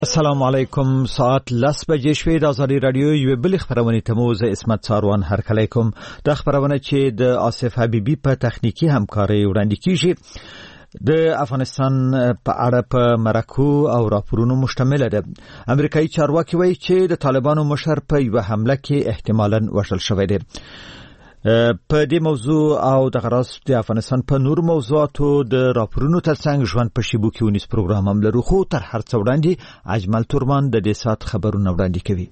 السلام علیکم. ساعت 10 بجې شوې د ازادي رادیو یو بل خبرونه تموز اسمت ساروان هرکلی کوم. د خبرونه چې د آصف حبیبی په تخنیکی همکاري وړاندې کیږي د افغانستان په اړه په مرکو او راپورونو مشتمل ده. امریکایي چارواکي وایي چې د طالبانو مشر په یو حمله کې احتمالاً وژل شوی دی. په دې موضوع او د غراس د افغانستان په نور موضوعاتو د راپورونو ترڅنګ ژوند په شیبو کې ونیس پروګرام هم لرو، خو تر هر څه وړاندې اجمل تورمان د دې سات خبرونه وړاندې کوي.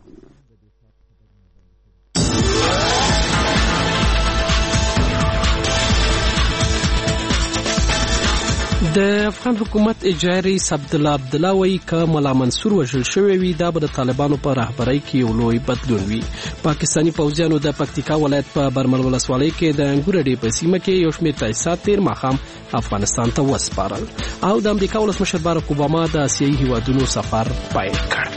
د افغان حکومت اجرایی رئیس عبدالله عبدالله وایي که ملا منصور وژل شوی وي دا به د طالبانو په رهبرۍ کې یو لوی بدلون وي. پاکستاني پوځیانو د پکتیکا ولایت په برمل ولسوالۍ کې د انګور ډې په سیمه کې یو شمېر تاسیسات تیر ماښام افغانستان ته وسپارل او د امریکا ولسمشر باراک اوباما د اسیایي هیوادونو سفر پیل کړ.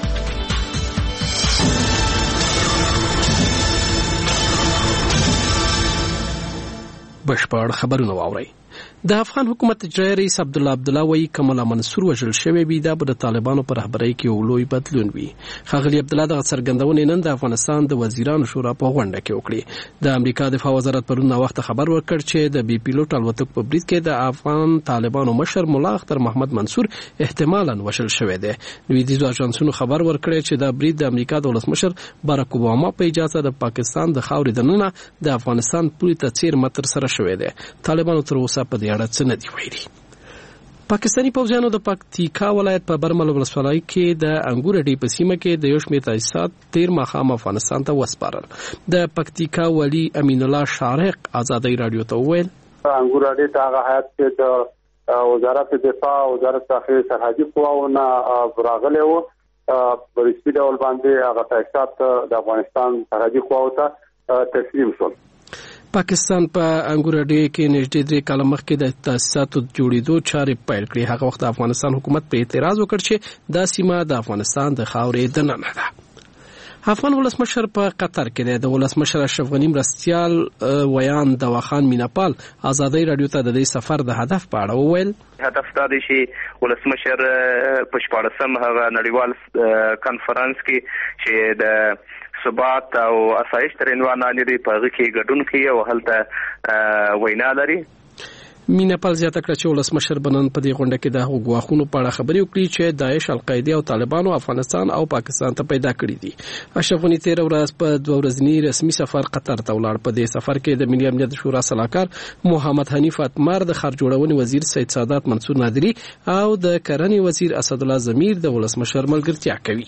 بشپړ خبرونه واورئ. د افغان حکومت اجرایی رئیس عبدالله عبدالله وایي که ملا منصور وژل شوی وي دا به د طالبانو په رهبرۍ کې یو لوی بدلون وي. ښاغلي عبدالله دغه څرګندونې نن د افغانستان د وزیرانو شورا په غونډه کې وکړې. د امریکا دفاع وزارت پرون ناوخته خبر ورکړ چې د بي پیلوټ الوتکو په برید کې د افغان طالبانو مشر ملا اختر محمد منصور احتمالاً وژل شوی دی. لویدیځو اژانسونو خبر ورکړی چې دا برید د امریکا د ولسمشر باراک اوباما په اجازه د پاکستان د خاورې دننه د افغانستان پولې ته څیر متر سره شوی دی. طالبانو تر اوسه په دې اړه څه نه دي ویلي. پاکستاني پوځیانو د پکتیکا ولایت په برمل ولسوالۍ کې د انګور ډې په سیمه کې د یو شمېر تاسیسات تیر ماښام افغانستان ته وسپارل. د پکتیکا والي امین الله شارق ازادي رادیو ته وویل انګور ډې ته هغه حیات چې د وزارت دفاع وزارت داخلي سرحدي قواونه راغلي وو په رسمي ډول باندې هغه تاسیسات د افغانستان سرحدي قواو ته تسلیم شول. پاکستان په انګور ډې کې نږدې 3 کال مخکې د تاسیساتو جوړېدو چارې پیل کړې. هغه وخت افغانستان حکومت په اعتراض وکړ چې دا سیمه د افغانستان د خاورې دننه ده. افغان ولسمشر په قطر کې دی. د ولسمشر اشرف غنی مرستیال ویان دواخان میناپال ازادي رادیو ته د دې سفر د هدف په اړه وویل هدف دا دی چې ولسمشر په 14م هغه نړیوال کانفرنس کې چې د ثبات او اسایش تر عنوان باندې په هغه کې ګډون کوي او هلته وینا لري. میناپال زیاته کړه چې ولسمشر بنن په دې غونډه کې د هغو ګواښونو په اړه خبرې وکړي چې داعش، القاعده او طالبانو افغانستان او پاکستان ته پیدا کړي دي. اشرف غنی 13 ورځ په 2 ورځنی رسمي سفر قطر ته ولاړ. په دې سفر کې د ملي امنیت شورا سلاکار محمد حنیف اتمر، د خارج جوړونې وزیر سید سادات منصور نادری او د کرنې وزیر اسدالله ضمیر د ولسمشر ملګرتیا کوي.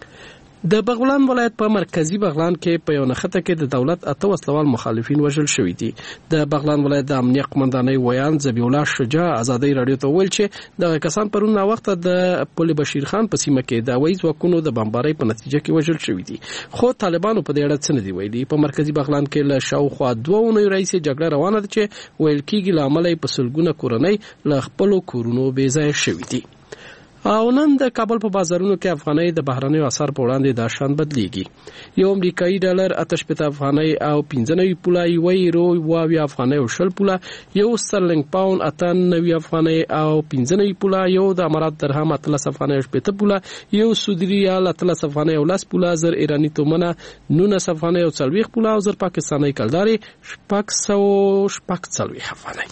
د بغلان ولایت په مرکزی بغلان کې په یو نښته کې د دولت 8 وسلوال مخالفین وژل شوي دي. د بغلان ولایت د امنیت قومندانۍ ویان ذبیح الله شجاع ازادي رادیو ته ویل چې دغه کسان پرون وخت د پل بشیر خان په سیمه کې د وایي ځواکونو د بمبارۍ په نتیجه کې وژل شوي دي. خو طالبانو په دې اړه څه نه دی ویلي. په مرکزی بغلان کې له شاوخوا 2 اونیو راهیسې جګړه روانه ده چې ویل کېږي له امله په سلګونه کورنۍ له خپلو کورونو بې ځایه شوي دي. او نن د کابل په بازارونو کې افغانۍ د بهرنیو اسعار په وړاندې د شان بدلیږي. یو امریکایي ډالر 88 افغانۍ او 95 پوله، یو یورو 20 افغانۍ او 20 پوله، یو سترلنګ پاوند 98 افغانۍ او 95 پوله، یو د امارات درهم 13 افغانۍ او 70 پوله، یو سعودي ریال 13 افغانۍ او 10 پوله، زر ایرانی تومنه 19 افغانۍ او 40 پوله او زر پاکستاني کلداري 640 افغانۍ.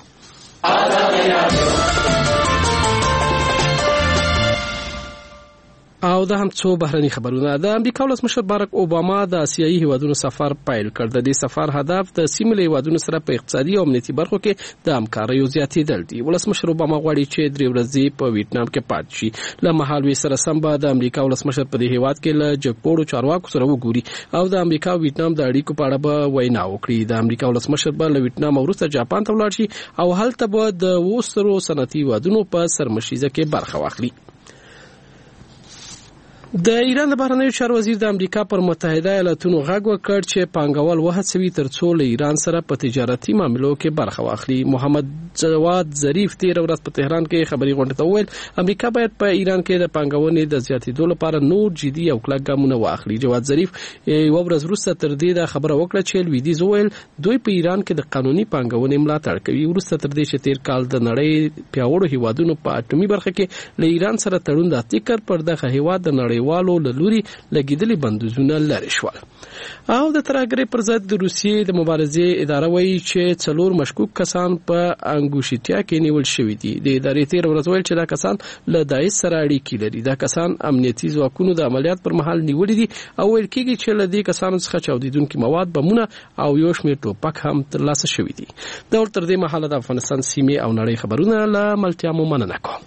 او دا هم څو بهرني خبرونه. د امریکا ولسمشر باراک اوباما د اسیایي هیوادونو سفر پیل کړ. د دې سفر هدف د سیمې له هیوادونو سره په اقتصادي او امنیتي برخو کې د همکاریو زیاتېدل دي. ولسمشر اوباما غواړي چې 3 ورځې په ویتنام کې پاتې شي. له مهال سره سم به د امریکا ولسمشر په دې هیواد کې له جګپوړو چارواکو سره وګوري او د امریکا او ویتنام د اړیکو په اړه به وینا وکړي. د امریکا ولسمشر به له ویتنام وروسته جاپان ته ولاړ شي او هلته به د وسرو صنعتي هیوادونو په سرمشیزه کې برخه واخلي. د ایران د بهرنیو چارو وزیر د امریکا پر متحده ایالاتونو غږ وکړ چې پانګوال وهڅوي ترڅو له ایران سره په تجارتي معاملو کې برخه واخلي. محمد جواد ظریف تیر ورځ په تهران کې خبري غونډه ته وویل امریکا باید په ایران کې د پانګونې د زیاتېدو لپاره نور جدي او کلک ګامونه واخلي. جواد ظریف یو ورځ وروسته تر دې د خبره وکړه چې لویدیځ وویل دوی په ایران کې د قانوني پانګونې ملاتړ کوي. وروسته تر دې چې تیر کال د نړۍ پیاوړو هیوادونو په اټومي برخه کې له ایران سره تړون لاسلیک پر دغه هیواد د نړیوالو له لوري لګیدلي بندیزونه لري شول. او د ترهګرۍ پر ضد د روسیې د مبارزې اداره وایي چې 4 مشکوک کسان په انګوشیتیا کې نیول شوي دي. د ادارې تیر ورځ ویل چې دا کسان له داعش سره اړیکې لري. دا کسان امنیتي ځواکونو د عملیات پر مهال نیولي دي او ویل کېږي چې له دې کسانو څخه چاودیدونکي مواد، بمونه او یو شمېر ټوپک هم ترلاسه شوي دي. دا تر دې مهاله د افغانستان سیمې او نړۍ خبرونه له ملتیا مو مننه کوم.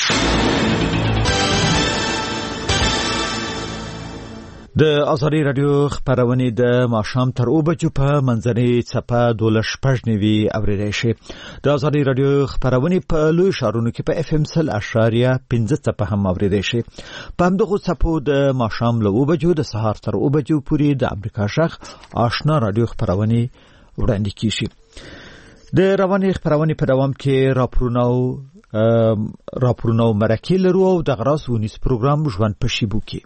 د ازادي رادیو خبرونه د ماښام تر 2 بجو په منځنۍ صفه 12.9 اوریدای شي. د ازادي رادیو خبرونه په لوی شارونو کې په FM 0.15 صفه هم اوریدای شي. په همدغه صفو د ماښام له 2 بجو د سهار تر 2 بجو پورې د امریکا شخ آشنا رادیو خبرونه وړاندې کیږي. د رواني خبرونه په دوام کې راپورونه مرکه لرو او د غراس ونیس پروګرام ژوند په شیبو کې.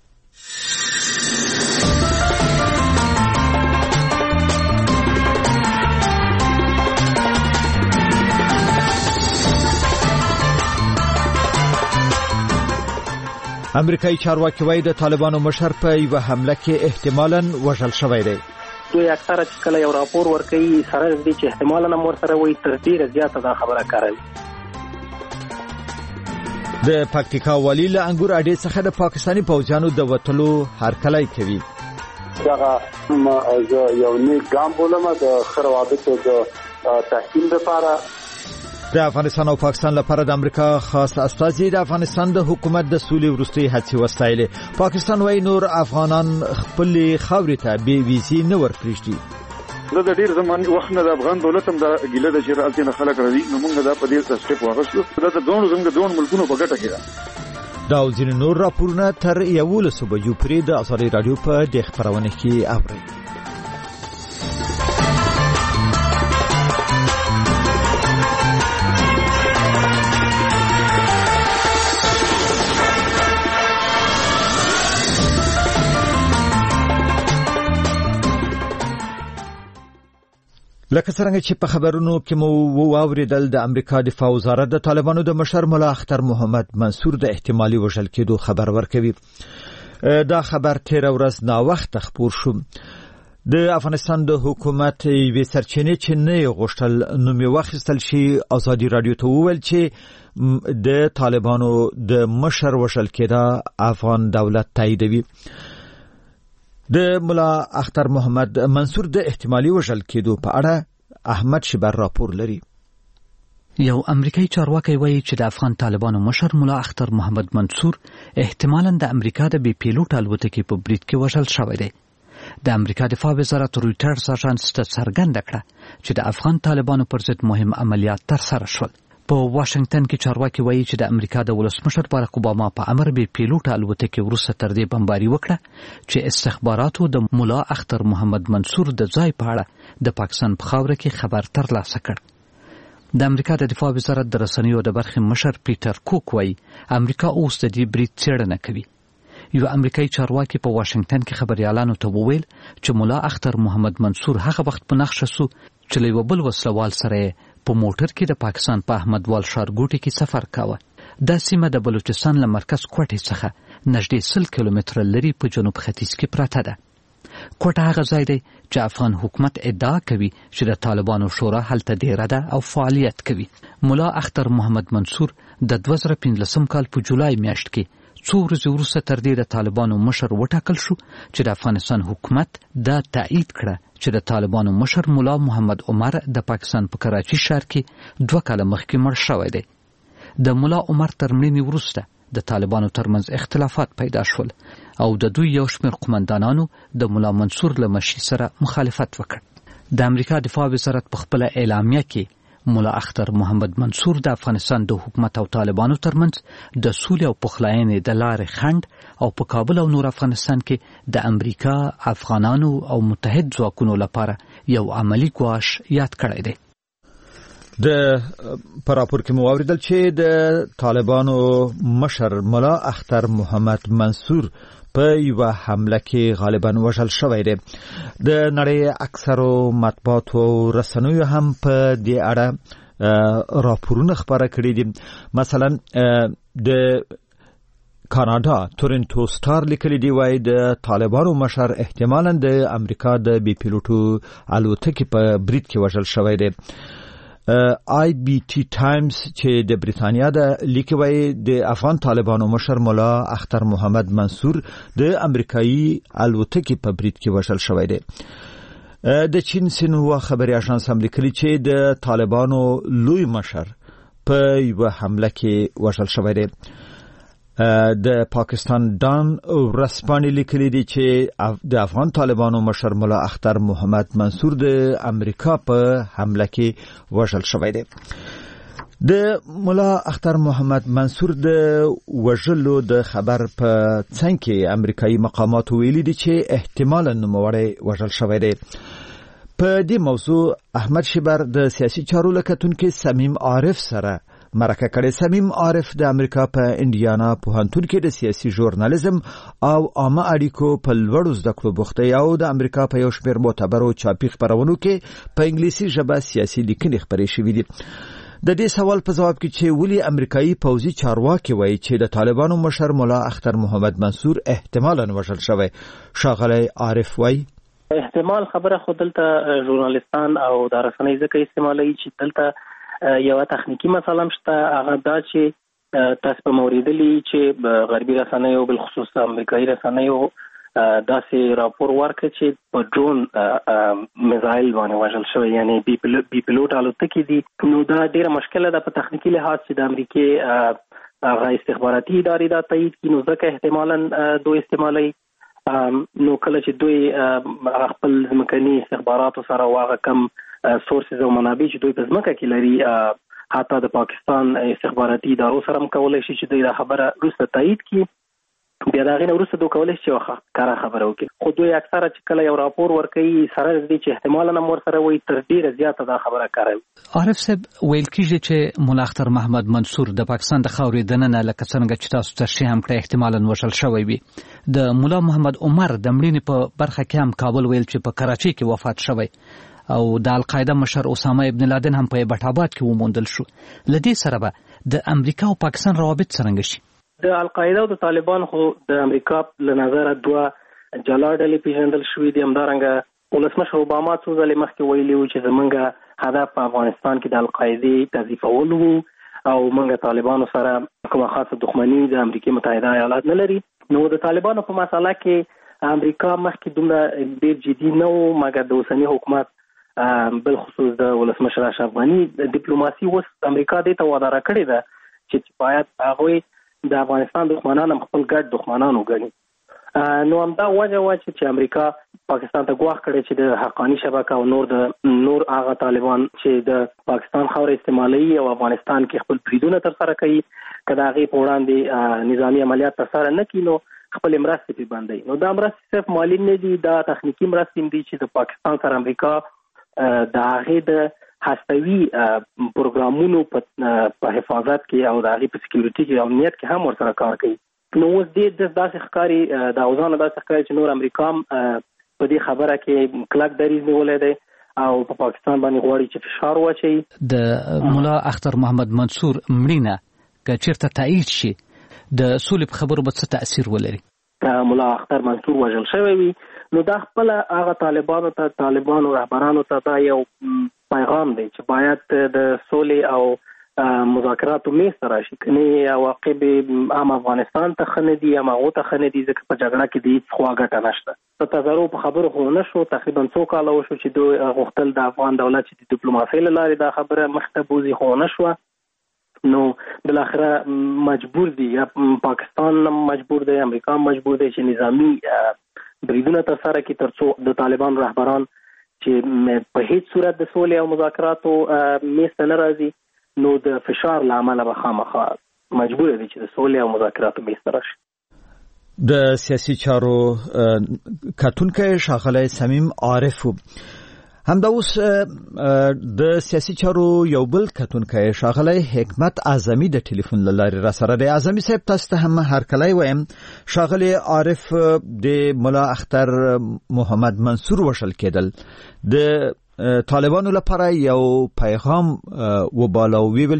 امریکایي چارواکي وايي د طالبانو مشر په یو حمله کې احتمالاً وژل شوی دی. دوی اکثره چې کله یو راپور ورکوي سره دې چې احتمالاً مور سره وایي تر ډیره زیاته دا خبره کوي. د پکتیکا والی له انګور اډې څخه د پاکستاني پوځیانو د وټلو هرکلی کوي. دا یو نیک ګام بولم د خروادت د تحکیم لپاره. د افغانستان او پاکستان لپاره د امریکا خاص استازي د افغانستان د حکومت د سولې وروستي هڅې وستایلې. پاکستان وايي نور افغانان خپل خاورې ته بې ویزې نه ورپریږدي. د ډیر زمان وخت نه د افغان دولت هم د ګیله د شرالتي نه خلک راځي نو موږ دا په دې سټیپ واغښتو. دا د دوه ملکونو په ګټه کې ده. دا ځینې نور راپورونه تر 11 بجو پورې د ازادي رادیو په د خبرونه کې اورئ. لکه څنګه چې په خبرونو کې مو واوریدل د امریکا دفاع وزارت د طالبانو د مشر ملا اختر محمد منصور د احتمالي وژل کېدو خبر ورکوي. دا خبر تیر ورځ نا وخت خبر شو. د افغانستان د حکومت وی سرچینې چې نه غوښتل نو می واخیستل شي. ازادي رادیو ته وویل چې د طالبانو د مشر وژل کېدا افغان دولت تاییدوي. د ملا اختر محمد منصور د احتمالي وژل کېدو په اړه احمد شبر راپور لري. یو امریکایي چارواکي وایي چې د افغان طالبانو مشر ملا اختر محمد منصور احتمالاً د امریکا د بي پیلوټ الوتکې په برید کې وژل شوی دی. د امریکا دفاع وزارت رويټرز اژانس ته څرګنده کړه چې د افغان طالبانو پر ضد مهم عملیات ترسره شول. په واشنگټن کې چارواکي وایي چې د امریکا د ولسمشر باراک اوباما په امر به پیلوټ الوتکې وروسته تر دې بمباري وکړه چې استخباراتو د مولا اختر محمد منصور د ځای په اړه د پاکستان په خاوره کې خبر ترلاسه کړ. د امریکا د دفاع وزارت د رسنیو د برخې مشر پیټر کوک وایي امریکا اوس د دې برید څېړنه کوي. یو امریکایي چارواکي په واشنگټن کې خبريالانو ته وویل چې مولا اختر محمد منصور هغه وخت په نقشه سو چې له یو بل وسلوال سره په موټر کې د پاکستان په احمدوال ښارګوټي کې سفر کاوه. دا سیمه د بلوچستان له مرکز کوټې څخه نږدې 100 کیلومتره لري په جنوب ختیځ کې پراته ده. کوټه هغه ځای دی چې افغان حکومت ادعا کوي چې د طالبانو شورا هلته ډیره ده او فعالیت کوي. مولا اختر محمد منصور د 2015 کال په جولای میاشت کې څو ورځې وروسته تر دې د طالبانو مشر وټاکل شو چې د افغانستان حکومت دا تایید کړه چې د طالبانو مشر مولا محمد عمر د پاکستان په کراچي ښار کې 2 کاله مخکې مړ شوی دی. د مولا عمر تر مړینې وروسته د طالبانو ترمنځ اختلافات پیدا شول او د دوی یو شمېر قومندانانو د مولا منصور له مشي سره مخالفت وکړ. د امریکا دفاع وزارت په خپل اعلامیه کې مولا اختر محمد منصور د افغانستان د حکومت او طالبانو ترمنځ د سولې او پخلاینې د لارې خنډ او په کابل او نور افغانستان کې د امریکا، افغانانو او متحد ځواکونو لپاره یو عملی ګواښ یاد کړی دی. د پراپور کې موریدل چې د طالبانو مشر مولا اختر محمد منصور په یو حمله کې غالبا وژل شوی دی. د نړۍ اکثرو مطبوعات او رسنیو هم په دې اړه راپورونه خبره کړي دي. مثلا د کاناډا تورنټو سټار لیکلي دی وايي د طالبانو مشر احتمالاً د امریکا د بي پیلوټو الوتکې په برید کې وژل شوی دی. IBT ټایمز چې د بریتانیا د لیکوي د افغان طالبانو مشر مولا اختر محمد منصور د امریکایي الوتکې په برید کې وژل شوی دی. د چین سینهوا خبري اژانس هم لیکلي چې د طالبانو لوی مشر په یو حمله کې وژل شوی دی. د پاکستان ډان ورسپانې لیکلي دي چې د افغان طالبانو مشر مولا اختر محمد منصور د امریکا په حمله کې وژل شوی دی. د مولا اختر محمد منصور د وژلو د خبر په څنګ کې امریکایي مقامات ویلي دي چې احتمالاً نوموړی وژل شوی دی. په دې موضوع احمد شیبر د سیاسي چارو لکتونکو سمیم عارف سره مرکه کړي. سمیم عارف د امریکا په انډیانا پوهنتون کې د سیاسي ژورنالیزم او عامه اړیکو په لوړو زده کړو بوخته او د امریکا په یو شمېر معتبرو چاپي خبرونو کې په انګلیسي ژبه سیاسي لیکنې خبرې شوې دي. د دې سوال په جواب کې چې ولی امریکایي پوځي چارواکي وایي چې د طالبانو مشر مولا اختر محمد منصور احتمالاً وژل شوی، ښاغلی عارف وایي احتمال خبره خو دلته ژورنالیستان او د رسنۍ ځکه استعمالوي چې دلته یو تخنیکی مسله مشته، هغه دا چې تاسو په موریدلی چې غربي رسنیو بل خصوص امریکایي رسنیو داسې راپور ورکړ چې په ډرون میزایل باندې وژل شوی، یعنی بي پیلوټ الوتکې دي. نو دا ډیره مشکله ده په تخنیکی لحاظ چې د امریکای هغه استخباراتي ادارې دا تایید کړي، نو ځکه احتمالاً دوی استعمالوي. نو کله چې دوی خپل ځمکني استخباراتو سره واغه کم سورسز او منابع چې دوی په ځمکه کې لري، حتی د پاکستان استخباراتي ادارو سره هم کولای شي چې دوی دا خبره وروسته تایید کړي، بیا دا غینه وروسته دوی کولای شي کار خبره وکړي. خو دوی اکثره چې کله یو راپور ورکوي سره دې چې احتمالاً هم ورسره وایي تر ډیره زیاته دا خبره کوي. عارف صاحب ویل کېږي چې مولا اختر محمد منصور د پاکستان د خاورې دننه لکه څنګه چې تاسو تشریح هم کړی احتمالاً وژل شوی وي. د مولا محمد عمر د مړینې په برخه کې هم کابل ویل چې په کراچۍ کې وفات شوی او د القاعده مشر اسامه ابن لادن هم په بټاباد کې وموندل شو. لدې سره به د امریکا او پاکستان روابط څنګه شي؟ د القاعده او د طالبان خو د امریکا له نظره دوه جلا ډلې پیژندل شوې دي. همدارنګه ولسمشر اوباما څو ځلې مخکې ویلي و چې زمونږ هدف په افغانستان کې د القاعده تضعیفول وو او موږ طالبانو سره کومه خاصه دښمني د امریکا متحده ایالات نه لري. نو د طالبانو په مسله کې امریکا مخکې دومره ډېر جدي نه و، مګر د اوسني حکومت بل خصوص د ولسمشر اشرف غني ډیپلوماسي اوس امریکا دې ته واداره کړې ده چې باید هغه د افغانستان دښمنان هم خپل ګډ دښمنان وګڼي. نو همدا وجه و چې امریکا پاکستان ته ګواښ کړی چې د حقانی شبکه او نور هغه طالبان چې د پاکستان خاور استعمالي او افغانستان کې خپل بریدونه ترسره کوي، کله هغه په وړاندې نظامی عملیات ترسره نه کړي نو خپل مرستې په باندې. نو دا مرستې صرف مالی نه دي، دا تخنیکی مرستې دي چې د پاکستان سره امریکا د هغه د هستوي پروګرامونو په حفاظت کې او د هغه په سکیورټي کې او امنیت کې هم ورسره کار کوي. نو اوس دې داسې ښکاري د اوزانو داسې ښکاري چې نور امریکا په دې خبره کې کلک دریځ نیولې ده او په پاکستان باندې غواړي چې فشار واچوي. د مولا اختر محمد منصور مړینه که چیرته تایید شي د سولې په خبرو به څه تاثیر ولري؟ مولا اختر منصور وژل شوی وي نو دا خپل هغه طالبانو رهبرانو ته دا یو پیغام دی چې باید د سولې او مذاکراتو میز ته راشي، کني عواقب عام افغانستان ته ښه نه دي، هغو ته ښه نه دي، ځکه په جګړه کې د هېڅ خوا ګټه نشته. په تضارو په خبرو خو نه شو، تقریبا 2 کاله وشو چې دوی غوښتل د افغان دولت چې د ډیپلوماسۍ له لارې دا خبره مخته بوځي، خو نه شوه. نو بالاخره مجبور دي، یا پاکستان مجبور دی، امریکا مجبور دی چې نظامی بریدونه ترسره کړي ترڅو د طالبان رهبران چې په هیڅ صورت د سولې او مذاکراتو میز ته نه راځي، نو د فشار له امله به خامخا مجبور دي چې د سولې او مذاکراتو میز ته راشي. د سیاسي چارو کتونکي ښاغلی صمیم عارف همدا اوس د سیاسي چارو یو بل کتونکي ښاغلی حکمت اعظمي د ټلیفون له لارې را سره دی. اعظمي صاحب، تاسو ته هم هرکلی وایم. ښاغلی عارف د ملا اختر محمد منصور وشل کېدل د طالبانو لپاره یو پیغام وباله او ویل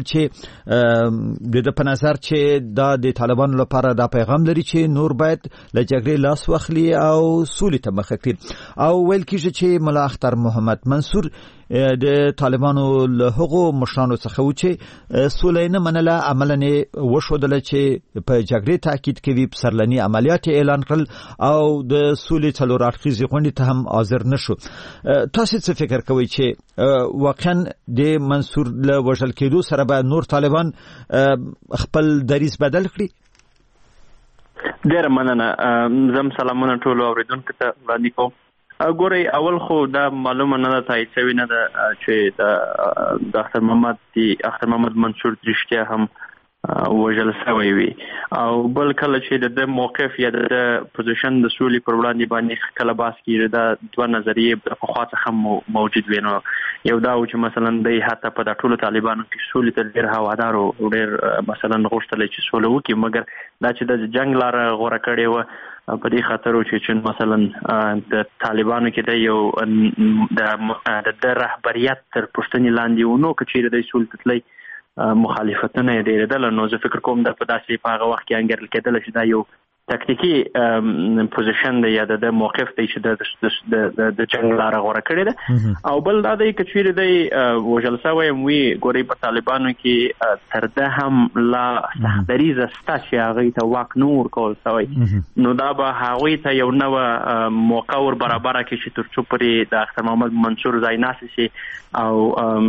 چې د په نظر چې دا د طالبانو لپاره دا پیغام لري چې نور باید له جګړې لاس واخلي او سولې ته مخه کړي، او ویل کېږي چې ملا اختر محمد منصور د طالبانو له هغو مشرانو څخه و چې سولې نه منله، عملاً وښودله چې په جګړې تاکید کوي، پسرلني عملیات اعلان کړل او د سولې څلور اړخیزې غونډې ته هم حاضر نشو. تاسو څه فکر کوي چې واقعاً د منصور له وژل کېدو سره به نور طالبان خپل دریځ بدل کړي؟ ډېره مننه. زم سلامونه ټولو اوریدونکو ته وړاندې کوم. ګورئ، اول خو دا معلومه نه ده، تایید شوې نه ده چې د اختر محمد منصور رښتیا هم وژل شوی وي، او بل کله چې د موقف یا د پوزیشن د سولې پر وړاندې باندې کله بحث کېږي، دا دوه نظریې پخوا څخه موجود وي. نو یو دا و چې مثلا دی حتی په د ټولو طالبانو کې سولې ته ډېر هوادار او ډېر مثلا غوښتل چې سوله وکړي، مګر دا چې د جنګ لاره غوره کړې وه په دې خاطر چې مثلا د طالبانو کې د یو د رهبریت تر پوښتنې لاندې ونو که چیرې د سولې ته تللی مخالفتونه یې ډېرېدل، نو زه فکر کوم دا په داسې په هغه وخت کې انګېرل کېدله چې دا یو تکتیکي پوزیشن دی یا د موقف دی چې د جنګ لاره غوره کړې ده. او بل دا دی که چیرې دی وژل شوی وي، ګورئ په طالبانو کې تر ده هم لا سختدریځه شته چې هغوی ته واک نه ورکول شوی، نو دا به هغوی ته یو نوه موقع ور برابره کړي چې تر څو پورې د اختر محمد منصور ځای ناسي شي او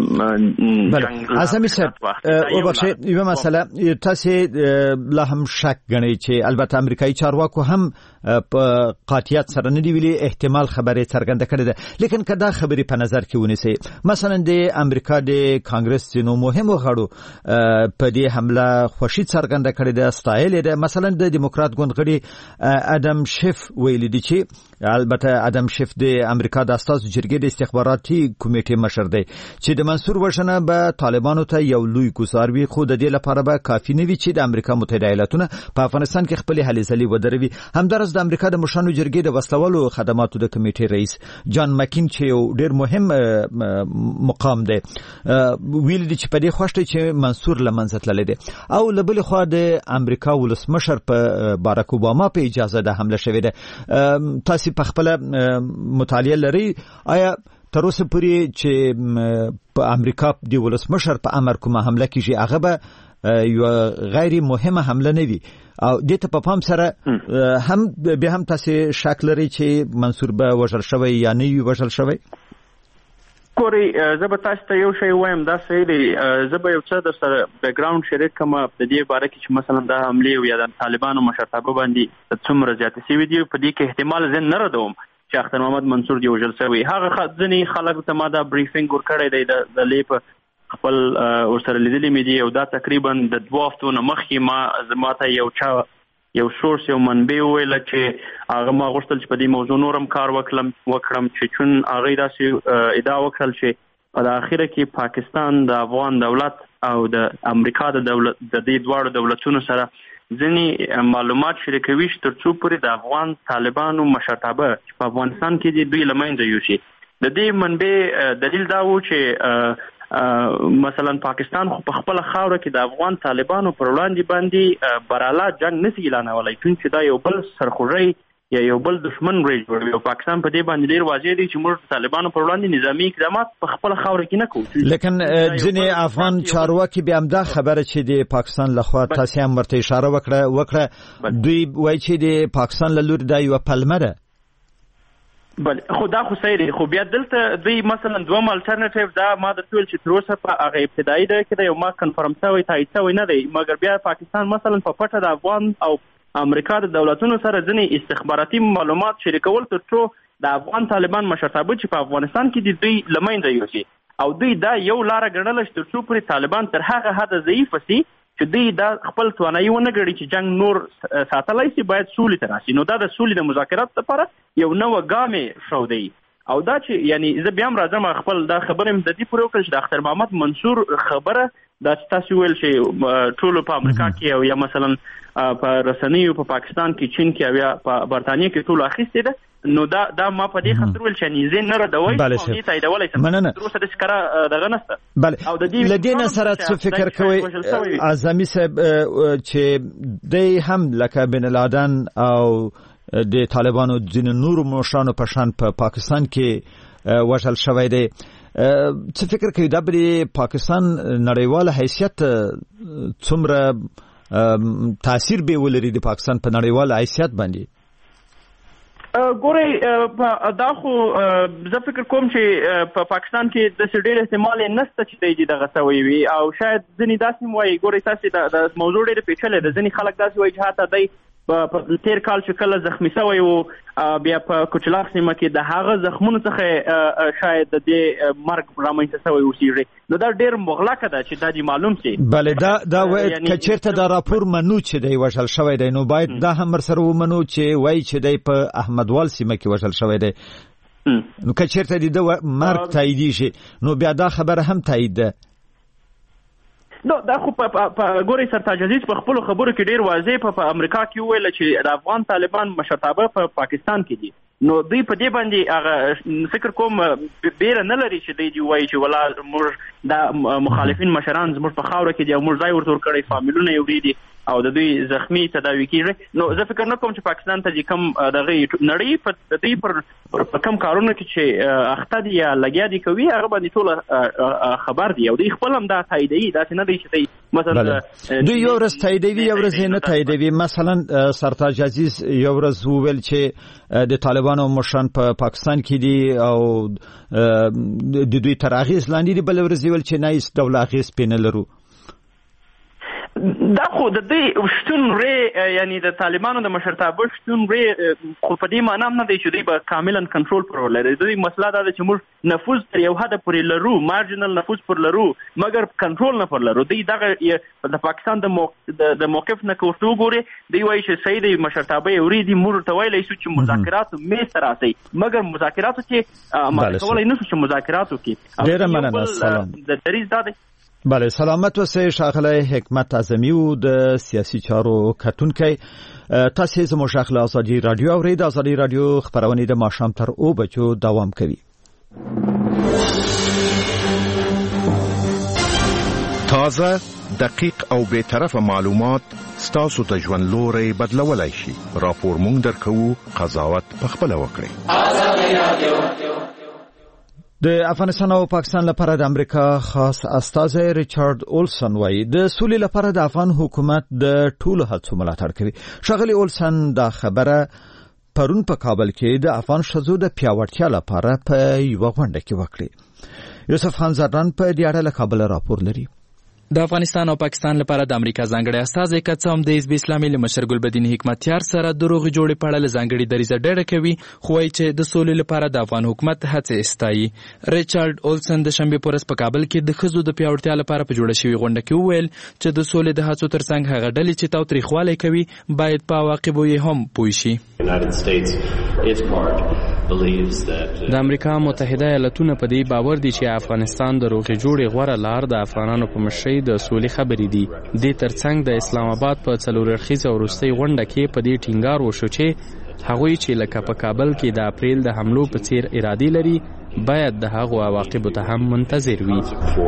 جنګ. اعظمي صاحب، وبخښئ، یوه مسله تاسې لا هم شک ګڼئ چې البته امریکایي چارواکو هم په قاطعیت سره نه دی ویلي، احتمال خبرې څرګنده کړې ده، لیکن که دا خبرې په نظر کې ونیسئ، مثلا د امریکا د کانګرس ځینو مهمو غړو په دې حمله خوښي څرګنده کړې ده، ستایلې ده. مثلا د دیموکرات ګوند غړي ادم شیف ویلي دي چې البته ادم شیف د امریکا د استازو جرګې د استخباراتي کمیټې مشر دی چې د منصور وژنه به طالبانو ته یو لوی ګزار وي، خو د دې لپاره به کافي نه وي چې د امریکا متحده ایالاتونه په افغانستان کې خپل هلې ځلې ودروي. همدارس د امریکا د مشرانو جرګې د وسلوالو خدماتو د کمیټې رئیس جان مکین چې یو ډېر مهم مقام دی ویل دي چې په دې خوښ دی چې منصور له منځه تللی دی، او له بلې خوا د امریکا ولسمشر په باراک اوباما په اجازه د حمله شوې ده. تاسو په خپل مطالعه لري، آیا تر اوسه پورې چې په امریکا د ولسمشر په امر کومه حمله کیږي هغه به یو غیر مهمه حمله نه وي، او دې ته په پام سره هم به هم تاسو شک لري چې منصور به وژل شوی یا نه وي وژل شوی؟ ګورئ، زه به تاسو ته یو شی وایم، دا صحیح دی. زه به یو څه در سره بیکګراوند شریک کړم په دې باره کې چې مثلا دا حملې یا د طالبانو مشرتابه باندې څومره زیاتې شوي دي. په دې کې احتمال زه نه ردوم چې اختر محمد منصور دی وژل شوی. هغه ځینې خلک ته ما دا بریفینګ ورکړی دی د لیپ خپل ورسره لیدلې مې دي، او دا تقریبا د 2 هفتو نه مخکې ما ته یو سورس یو منبع وویله چې هغه ما غوښتل چې په دې موضوع نورم کار وکړم چې چون هغوی داسې ادعا وکړل چې په اخره کې پاکستان د افغان دولت او د امریکا د دې دواړو دولتونو سره ځینې معلومات شریکوي چې تر څو پورې د افغان طالبانو مشرتابه چې په افغانستان کې دي دوی له منځه یوسي. د دې منبع دلیل دا و چې مثلا پاکستان خو په خپل خاوره کې د افغان طالبانو پر وړاندې باندې براله جنگ نشي اعلانولای، چې دا یو بل سرخوږی یا یو بل دشمن ری جوړوي، او پاکستان په دې باندې ډیر واضح دی چې موږ طالبانو پر وړاندې نظامی اقدامات په خپل خاوره کې نه کوو. لیکن ځینې افغان چارواکي به همدا خبره چې د پاکستان لخوا تاسو هم ورته اشاره وکړه دوی وایي چې د پاکستان له لوري دا یو پلمه ده. بل خو دا خو صحیح دی، خو بیا دلته دوی مثلا دوم الټرنیټیو دا ما د ټول چې تر اوسه په هغه ابتدایي ده کې یو ما کنفرم شوی تایید شوی نه دی، مګر بیا پاکستان مثلا په پټه د افغان او امریکا د دولتونو سره ځینې استخباراتي معلومات شریکول تر څو د افغان طالبان مشرتابه چې په افغانستان کې د دوی لمنځه یوسي او دوی دا یو لار غړل چې تر څو پر طالبان تر هغه حد ضعیف سي چې دوی دا خپل توانایي ونه غړي چې جنگ نور ساتلای شي باید سولې ته راشي. نو دا د سولې د مذاکرات لپاره یو نوې ګام شو دی او دا چې یعنی زه بیا هم راځم خپل دا خبره مې د دې پوره وکړل چې د اختر محمد منصور خبره دا تاسو ویل چې ټول په امریکا کې او یا مثلا په رسنیو په پاکستان کې چین کې او یا په برتانیې کې ټول اخیستې ده نو دا ما په دې خاطر ویل چې نيزه نه ردوي او دې تاییدولای سم تر څه ښکارا دغه نسته. بله او د دې لدینه سره څه فکر کوي اعظمي صاحب چې د هم لکه بن لادن او د طالبانو ځین نور مشرانو په شان په پاکستان کې وژل شوی دی څه فکر کوي دا بری پاکستان نړیوال حیثیت څومره تاثیر به ولري د پاکستان په نړیوال حیثیت باندې ګوري دا خو زه فکر کوم چې په پاکستان کې د ډېر احتمال نشته چې دی دغه سوي وي او شاید ځنی داسې وایي ګوري تاسو د موضوع ډېر پیچلې ده ځنی خلک داسې وایي چې حتی دی په تیر کال چې کله زخمی شوی او بیا په کوچلاغ سیمه کې د هغه زخمونو څخه شاید د دې مرګ رامنځته شوی اوسېږي نو دا ډېر مغلقه ده چې دا دې معلوم شي. بله دا وایي کچېرته دا راپور منو چې دی وژل شوی دی نو باید دا هم سره ومنو چې وایي چې دی په احمدوال سیمه کې وژل شوی دی نو کچېرته دې د مرګ تاییدي شي نو بیا دا خبره هم تایید ده. نو دا خو په ګوري سرتاج عزیز په خپل خبرو کې ډیر واضح په امریکا کې ویل چې د افغان طالبان مشرتابه په پاکستان کې دي نو دوی په دې باندې هغه فکر کوم بیره نه لري چې دوی وایي چې ولا موږ د مخالفین مشران زموږ په خاوره کې دي او موږ ځای ورته ورکړی فامیلونه یې وړي دي او د دوی زخمی تداوی کیږي نو زه فکر نه کوم چې پاکستان ته کم دغه نړۍ په دې پر کم کارونه کې چې اخته دي یا لګیا دي کوي هغه باندې ټول خبر دي او دوی خپل هم دا تاییدوي دا نه دی چې مثلا دوی یو ورځ تاییدوي یو ورځ نه تاییدوي. مثلا سرتاج عزیز یو ورځ وویل چې د طالبانو مشران په پاکستان کې دي او د دوی تر اغیز لاندې دي بل ورځ ویل چې نه هیڅ ډول اغیز پې نه لرو. دا خو د دې شتون ری یعنی د طالبانو د مشرتابه شتون ری خو په دې معنی نه دی چې دوی به کاملا کنټرول پر لري. دوی مسله دا ده چې موږ نفوذ تر یو حد پورې لرو مارجنل نفوذ پر لرو مګر کنټرول نه پر لرو. دوی دغه د پاکستان د موقف نه کوټو ګوري دوی وایي چې صحیح دی مشرتابه یوري دي موږ ته ویلای شو چې مذاکرات مې سره راځي مګر مذاکرات کې ما کولای نه شو چې مذاکراتو کې ډیر مننه. سلام د دریز دا دی. بله سلامت اوسئ. ښاغلی حکمت اعظمي د سیاسي چارو کتونکی تاسو زموږ ښاغلی ازادي رادیو اورئ. د ازادي رادیو خبرونه د ماښام تر 2 بجو دوام کوي. تازه دقیق او به طرفه معلومات ستاسو ته ژوند لوري بدلولای شي. راپور مونږ درکو قضاوت پخپله وکړئ. د افغانستان او پاکستان لپاره د امریکا خاص استازی ریچارډ اولسن وایي د سولې لپاره د افغان حکومت د ټولو هڅو ملاتړ کوي. ښاغلی اولسن دا خبره پرون په کابل کې د افغان ښځو د پیاوړتیا لپاره په یوه غونډه کې وکړه. یوسف خان زردان په دې اړه له کابل راپور لري. د افغانستان او پاکستان لپاره د امریکا ځانګړی استازی کڅوم د حزب اسلامي له مشر ګلبدین حکمتیار سره دروغ جوړې په اړه ځانګړي دریځ ډېر کوي خو وايي چې د سولې لپاره د افغان حکومت هڅې استایي. ریچارډ اولسن د شنبه پورس په کابل کې د ښځو د پیاوړتیا لپاره په جوړه شوی غونډه کې وویل چې د سولې د هڅو ترڅنګ هغه ډلې چې تاوتریخوالی کوي باید په عواقبو یې هم پوه شي. د امریکا متحده ایالاتونه په دې باور دي چې افغانستان د روغې جوړې غوره لار د افغانانو په مشرۍ د سولې خبرې دي. د ترڅنګ د اسلام آباد په څلوررخیزه وروستۍ غونډه کې په دې ټینګار وشو چې هغوی چې لکه په کابل کې د اپریل د حملو په څیر ارادې لري باید د هغو عواقبو ته هم منتظر وي.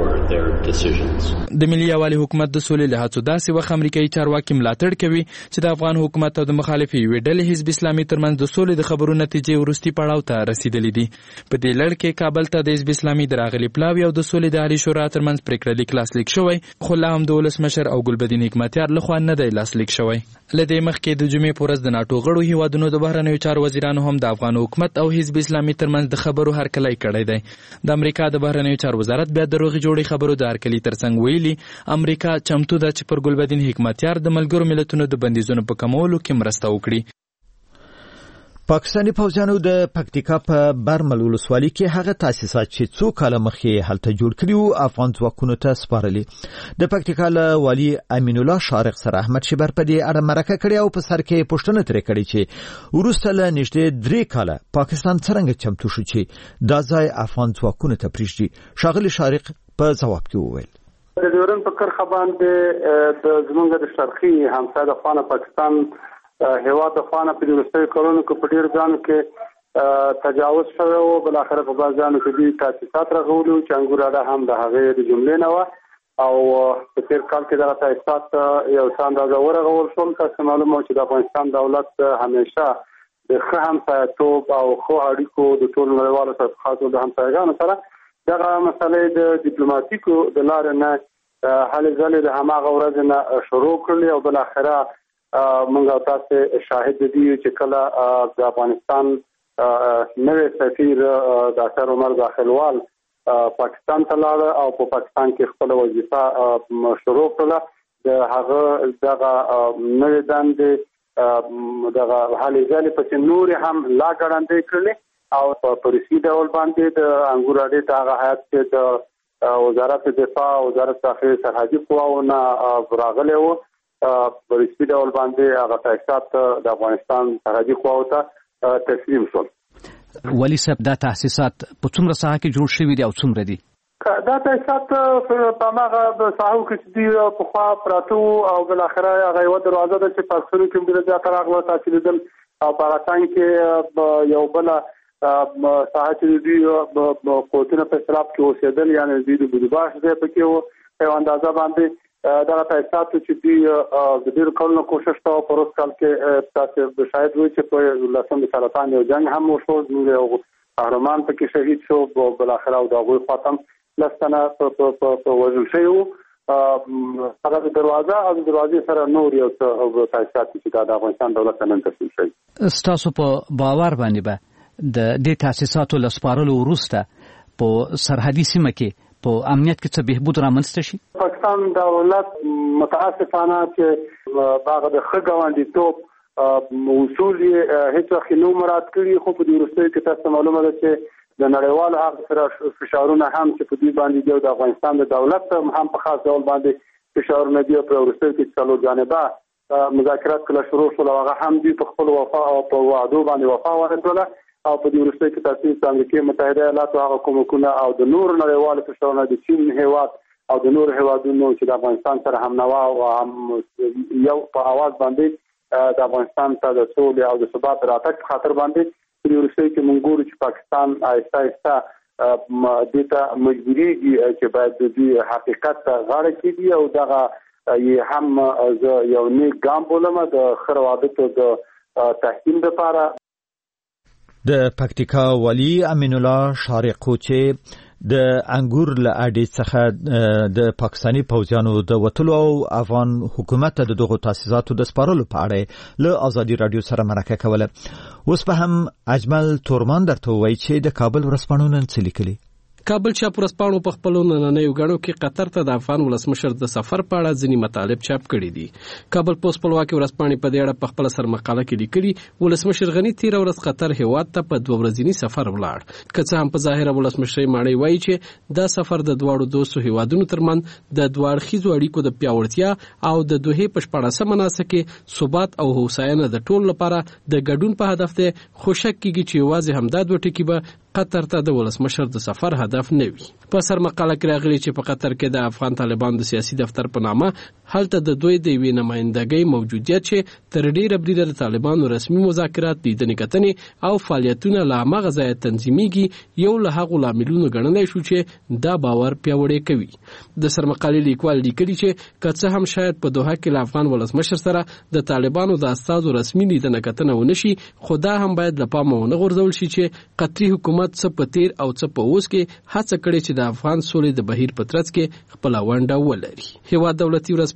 د ملي یووالي حکومت د سولې له هڅو داسې وخت امریکایي چارواکي ملاتړ کوي چې د افغان حکومت او د مخالفې یوې ډلې حزب اسلامي ترمنځ د سولې د خبرو نتیجې وروستي پړاو ته رسیدلې دي. په دې لړ کې کابل ته د حزب اسلامي د راغلي پلاوي او د سولې د عالي شورا ترمنځ پریکړه لیک لاسلیک شوی خو لا هم د ولسمشر او ګلبدین حکمتیار لخوا نه دی لاسلیک شوی. له دې مخکې د جمعې په ورځ د ناټو غړو هیوادونو د بهرنیو چارو وزیرانو هم د افغان حکومت او حزب اسلامي ترمنځ د خبرو هرکلی کړی دی. د امریکا د بهرنیو چارو وزارت بیا د روغې جوړې خبرو د هرکلي ترڅنګ ویلي امریکا چمتو ده چې پر ګلبدین حکمتیار د ملګرو ملتونو د بندیزونو په کمولو کې مرسته وکړي. پاکستاني پوځیانو د پکتیکا په برمل ولسوالۍ کې هغه تاسیسات چې څو کاله مخکې هلته جوړ کړیو افغان ځواکونو ته سپارلي. د پکتیکا له والي امین الله شارق سره احمد شبر په دې اړه مرکه کړې او په سر کې پوښتنه ترې کړې چې وروسته له نږدې 3 کاله پاکستان څنګه چمتو شو چې دا ځای افغان ځواکونو ته پریږدي. شاغلي شارق په ځواب کې وویل د ډیورن په کرخه باندې د زمونږ د شرقي همسایه د خانه پاکستان هیواد د خانه په وروستیو کلونو کې په ډیر ځان کې تجاوز شوی او بل اخر په بازارونو کې د تاسیسات راغولو چې انګوراډه هم د هغه د جملې نه و او په تیر کال کې دا تاسیسات یو څاند راغول شول چې معلومه چې د افغانستان دولت همیشه د ښه همسایه‌توب او ښه اړیکو د ټولو نړیوالو سره خاصو د همسایګانو سره دغه مسلې د ډیپلوماټیکو د لارې نه هلې ځلې د هماغه ورځ نه شروع کړل او بل اخره موږ تاسو شاهد دي چې کله د افغانستان نوې سفیر ډاکټر عمر داخلوال پاکستان ته لاړ او په پاکستان کې خپل وظیفه شروع کړه د هغه دغه نوې دندې دغه حالې ځلې په نور هم لا ګړندې کړلې او په رسمي ډول باندې د انګوراډي ته هغه هیئت د وزارت دفاع وزارت داخلي سرحدي قواونه راغلي وو په رسمي ډول باندې هغه تاسیسات د افغانستان سرحدي قواو ته تسلیم شول. ولی صاحب دا تاسیسات په څومره ساحه کې جوړ شوي دي او څومره دي؟ دا تاسیسات په هغه ساحو کې دي په خوا پراته او بل اخره هغه یو دروازه ده چې پاکستان کې ډېر زیات راغله تاسو لیدل او په پاکستان کې یو بل ساحه چې دی کوټونه په اصطلاح کې اوسېدل یعنی د بودباش ځای پکې وو په اندازه باندې دا تاسیسات چې دی د ډېر کلونو کوشش کاوه په روس کال کې تاسو شاید وایي چې په لسم سرطان یو جنگ هم وشو یو قهرمان پکې شهید شو بل اخره او د هغوی خاتم لستنه په وژل شوی هغه د دروازه او د دروازې سره نور یو تاسیسات چې د افغانستان دولت نن تسلیم شوی. ستاسو په باور باندې به د دې تاسیساتو لسپارلو وروسته په سرحدي سیمه کې په امنیت کې څه بهبود رامنځته شي؟ پاکستان دولت متاسفانه چې هغه د ښه ګاونډیتوب اصول یې هیڅ وخت نه مراد کړي خو په دې وروستیو کې تاسو معلومه ده چې د نړیوالو هغه سره فشارونه هم چې په دې باندې د افغانستان د دولت هم په خاص ډول باندې فشارونه دي په وروستیو کې څلور جانبه مذاکرات کله شروع شول هغه هم دي په خپل وفا او په وعدو باندې وفا ورکړه او په دې وروستیو کې تاسو د امریکا متحده ایالاتو هغه کومکونه او د نور نړیوالو فشارونه د چین هیواد او د نور هیوادونو چې د افغانستان سره هم نوا او هم یو په आवाज باندې د افغانستان ته د سولې او د ثبات راتګ خاطر باندې په دې وروستیو کې موږ ګورو چې پاکستان آهسته آهسته دته مجبوريږي چې باید د دې حقیقت ته غاړه کېږي او دغه یې هم یو نیک ګام بولم د خروادتو د تحکیم لپاره. د پکتیکا والی امین الله شارق چې د انګور له اډې څخه د پاکستاني پوځیانو د وټلو او افغان حکومت د دغو تاسیساتو د سپارلو په اړه له ازادي رادیو سره مرکه کوله. اوس په هم اجمل تورمان درته وایي چې د کابل ورځپاڼو نن څه لیکلي. کابل چاپ ورځپاڼو په خپل نننیو غړو کې قطر ته د افغان ولسمشر د سفر په اړه ځینې مطالب چاپ کړي دي. کابل پوسټ خپلواکي ورځپاڼې په دې اړه په خپل سر مقاله کې لیکلي ولسمشر غنی تیر ورځ قطر هیواد ته په 2 ورځنی سفر ولاړ. که څه هم په ظاهر ولسمشر ماڼۍ وایي چې دا سفر د دواړو دوستو هیوادونو ترمن د دوړخیزو اړیکو د پیاوړتیا او د دوه په شپږم مناسب کې ثبات او هوساینه د ټول لپاره د ګډون په هدف ته خوشک کیږي چې واځي همدا دوه ټکي به قطر ته د ولسمشر د سفر هدف نه وي. په سر مقاله کې راغلي چې په قطر کې د افغان طالبان د سیاسي دفتر په نامه هلته د دوی د وی نمائندګۍ موجودیت چې تر ډیره بریده د طالبانو رسمي مذاکرات لیدنې کتنې او فعالیتونه لا مغه ځای تنظیميږي یو له هغو لاملونو ګڼلی شو چې دا باور پیاوړی کوي. د سر مقالې لیکوال لیکلي چې که هم شاید په دوحه کې له افغان ولسمشر سره د طالبانو د استازو رسمي لیدنه کتنه ونشي خو دا هم باید له پامه ونه غورځول شي چې قطري حکومت څه په تیر او څه په اوس کې هڅه کړې چې د افغان سولې د بهیر په ترڅ کې خپل ونډه ولري. هیواد دولتي ورځپاڼه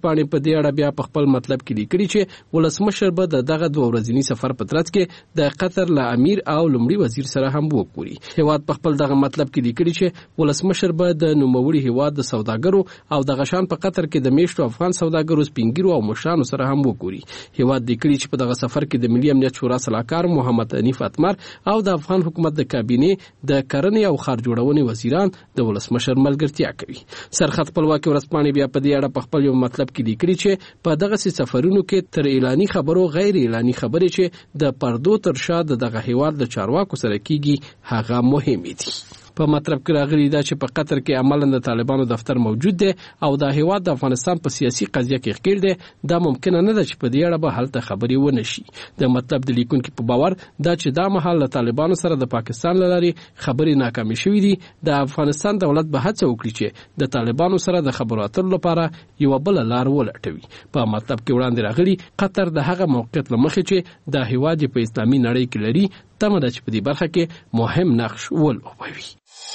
ورځپاڼې په دې اړه بیا په خپل مطلب کې لیکلي چې ولسمشر به دغه 2 ورځنی سفر په ترڅ کې د قطر له امیر او لومړي وزیر سره هم وکړي. هیواد په خپل دغه مطلب کې لیکلي چې ولسمشر به د نوموړي هیواد د سوداګرو او د غشان په قطر کې د میشتو افغان سوداګرو سپینګیرو او مشرانو سره هم وکړي. هیواد لیکلي چې په دغه سفر کې د ملي امنیت شورا سلاکار محمد حنیف اتمر او د افغان حکومت د کابینې د کرنې او ښار جوړونې وزیران د ولسمشر ملګرتیا کوي. سرخط خپلواکي ورځپاڼې بیا په دې اړه په خپل یو مطلب کې لیکلي چې په دغه سفرونو کې تر اعلاني خبرو غیر اعلاني خبرې چې د پردو تر شا دغه هیواد د چارواکو سره کیږي هغه مهمه دي. په مطلب کې راغلی دا چې په قطر کې عملاً د طالبانو دفتر موجود دی او د هیواد د افغانستان په سیاسي قضیه کې ښکیل دی. دا ممکن نه ده چې په دې اړه به هلته خبرې ونه شي. د مطلب د لیکونکو په باور دا چې دا مهال د طالبانو سره د پاکستان لاري خبرې ناکامې شوې دي. د افغانستان دولت به هڅه وکړي چې د طالبانو سره د خبرو اترو لپاره یو بل لار ولټوي. په مطلب کې وړاندې راغلی قطر د هغه موقعیت لمخې چې د هیواد په اسلامي نړۍ کې لري تمه ده چې په دې برخه کې مهم نقش ولوبوي.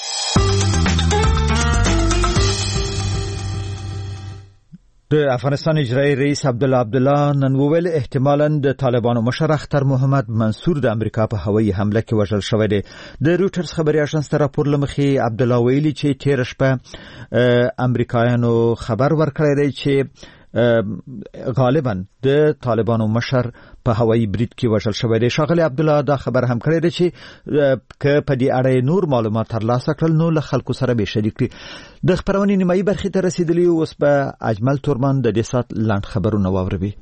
د افغانستان اجرایی رئیس عبدالله نن وویل احتمالاً د طالبانو مشر اختر محمد منصور د امریکا په هوایي حمله کې وژل شوی دی. د رویټرز خبري اژانس ته راپور لمخې عبدالله ویلي چې تیر شپه امریکایانو خبر ورکړی دی چې غالبا د طالبانو مشر په هوایي برید کې وژل شوی دی. شاغلی عبدالله دا خبر هم کړی دی چې که په دې اړه نور معلومات ترلاسه کړل نو له خلکو سره به شریک کړي. د خبرونې نیمایي برخې ته رسیدلی اوس به اجمل تورمان د دې سات لاند خبرونه واوروي.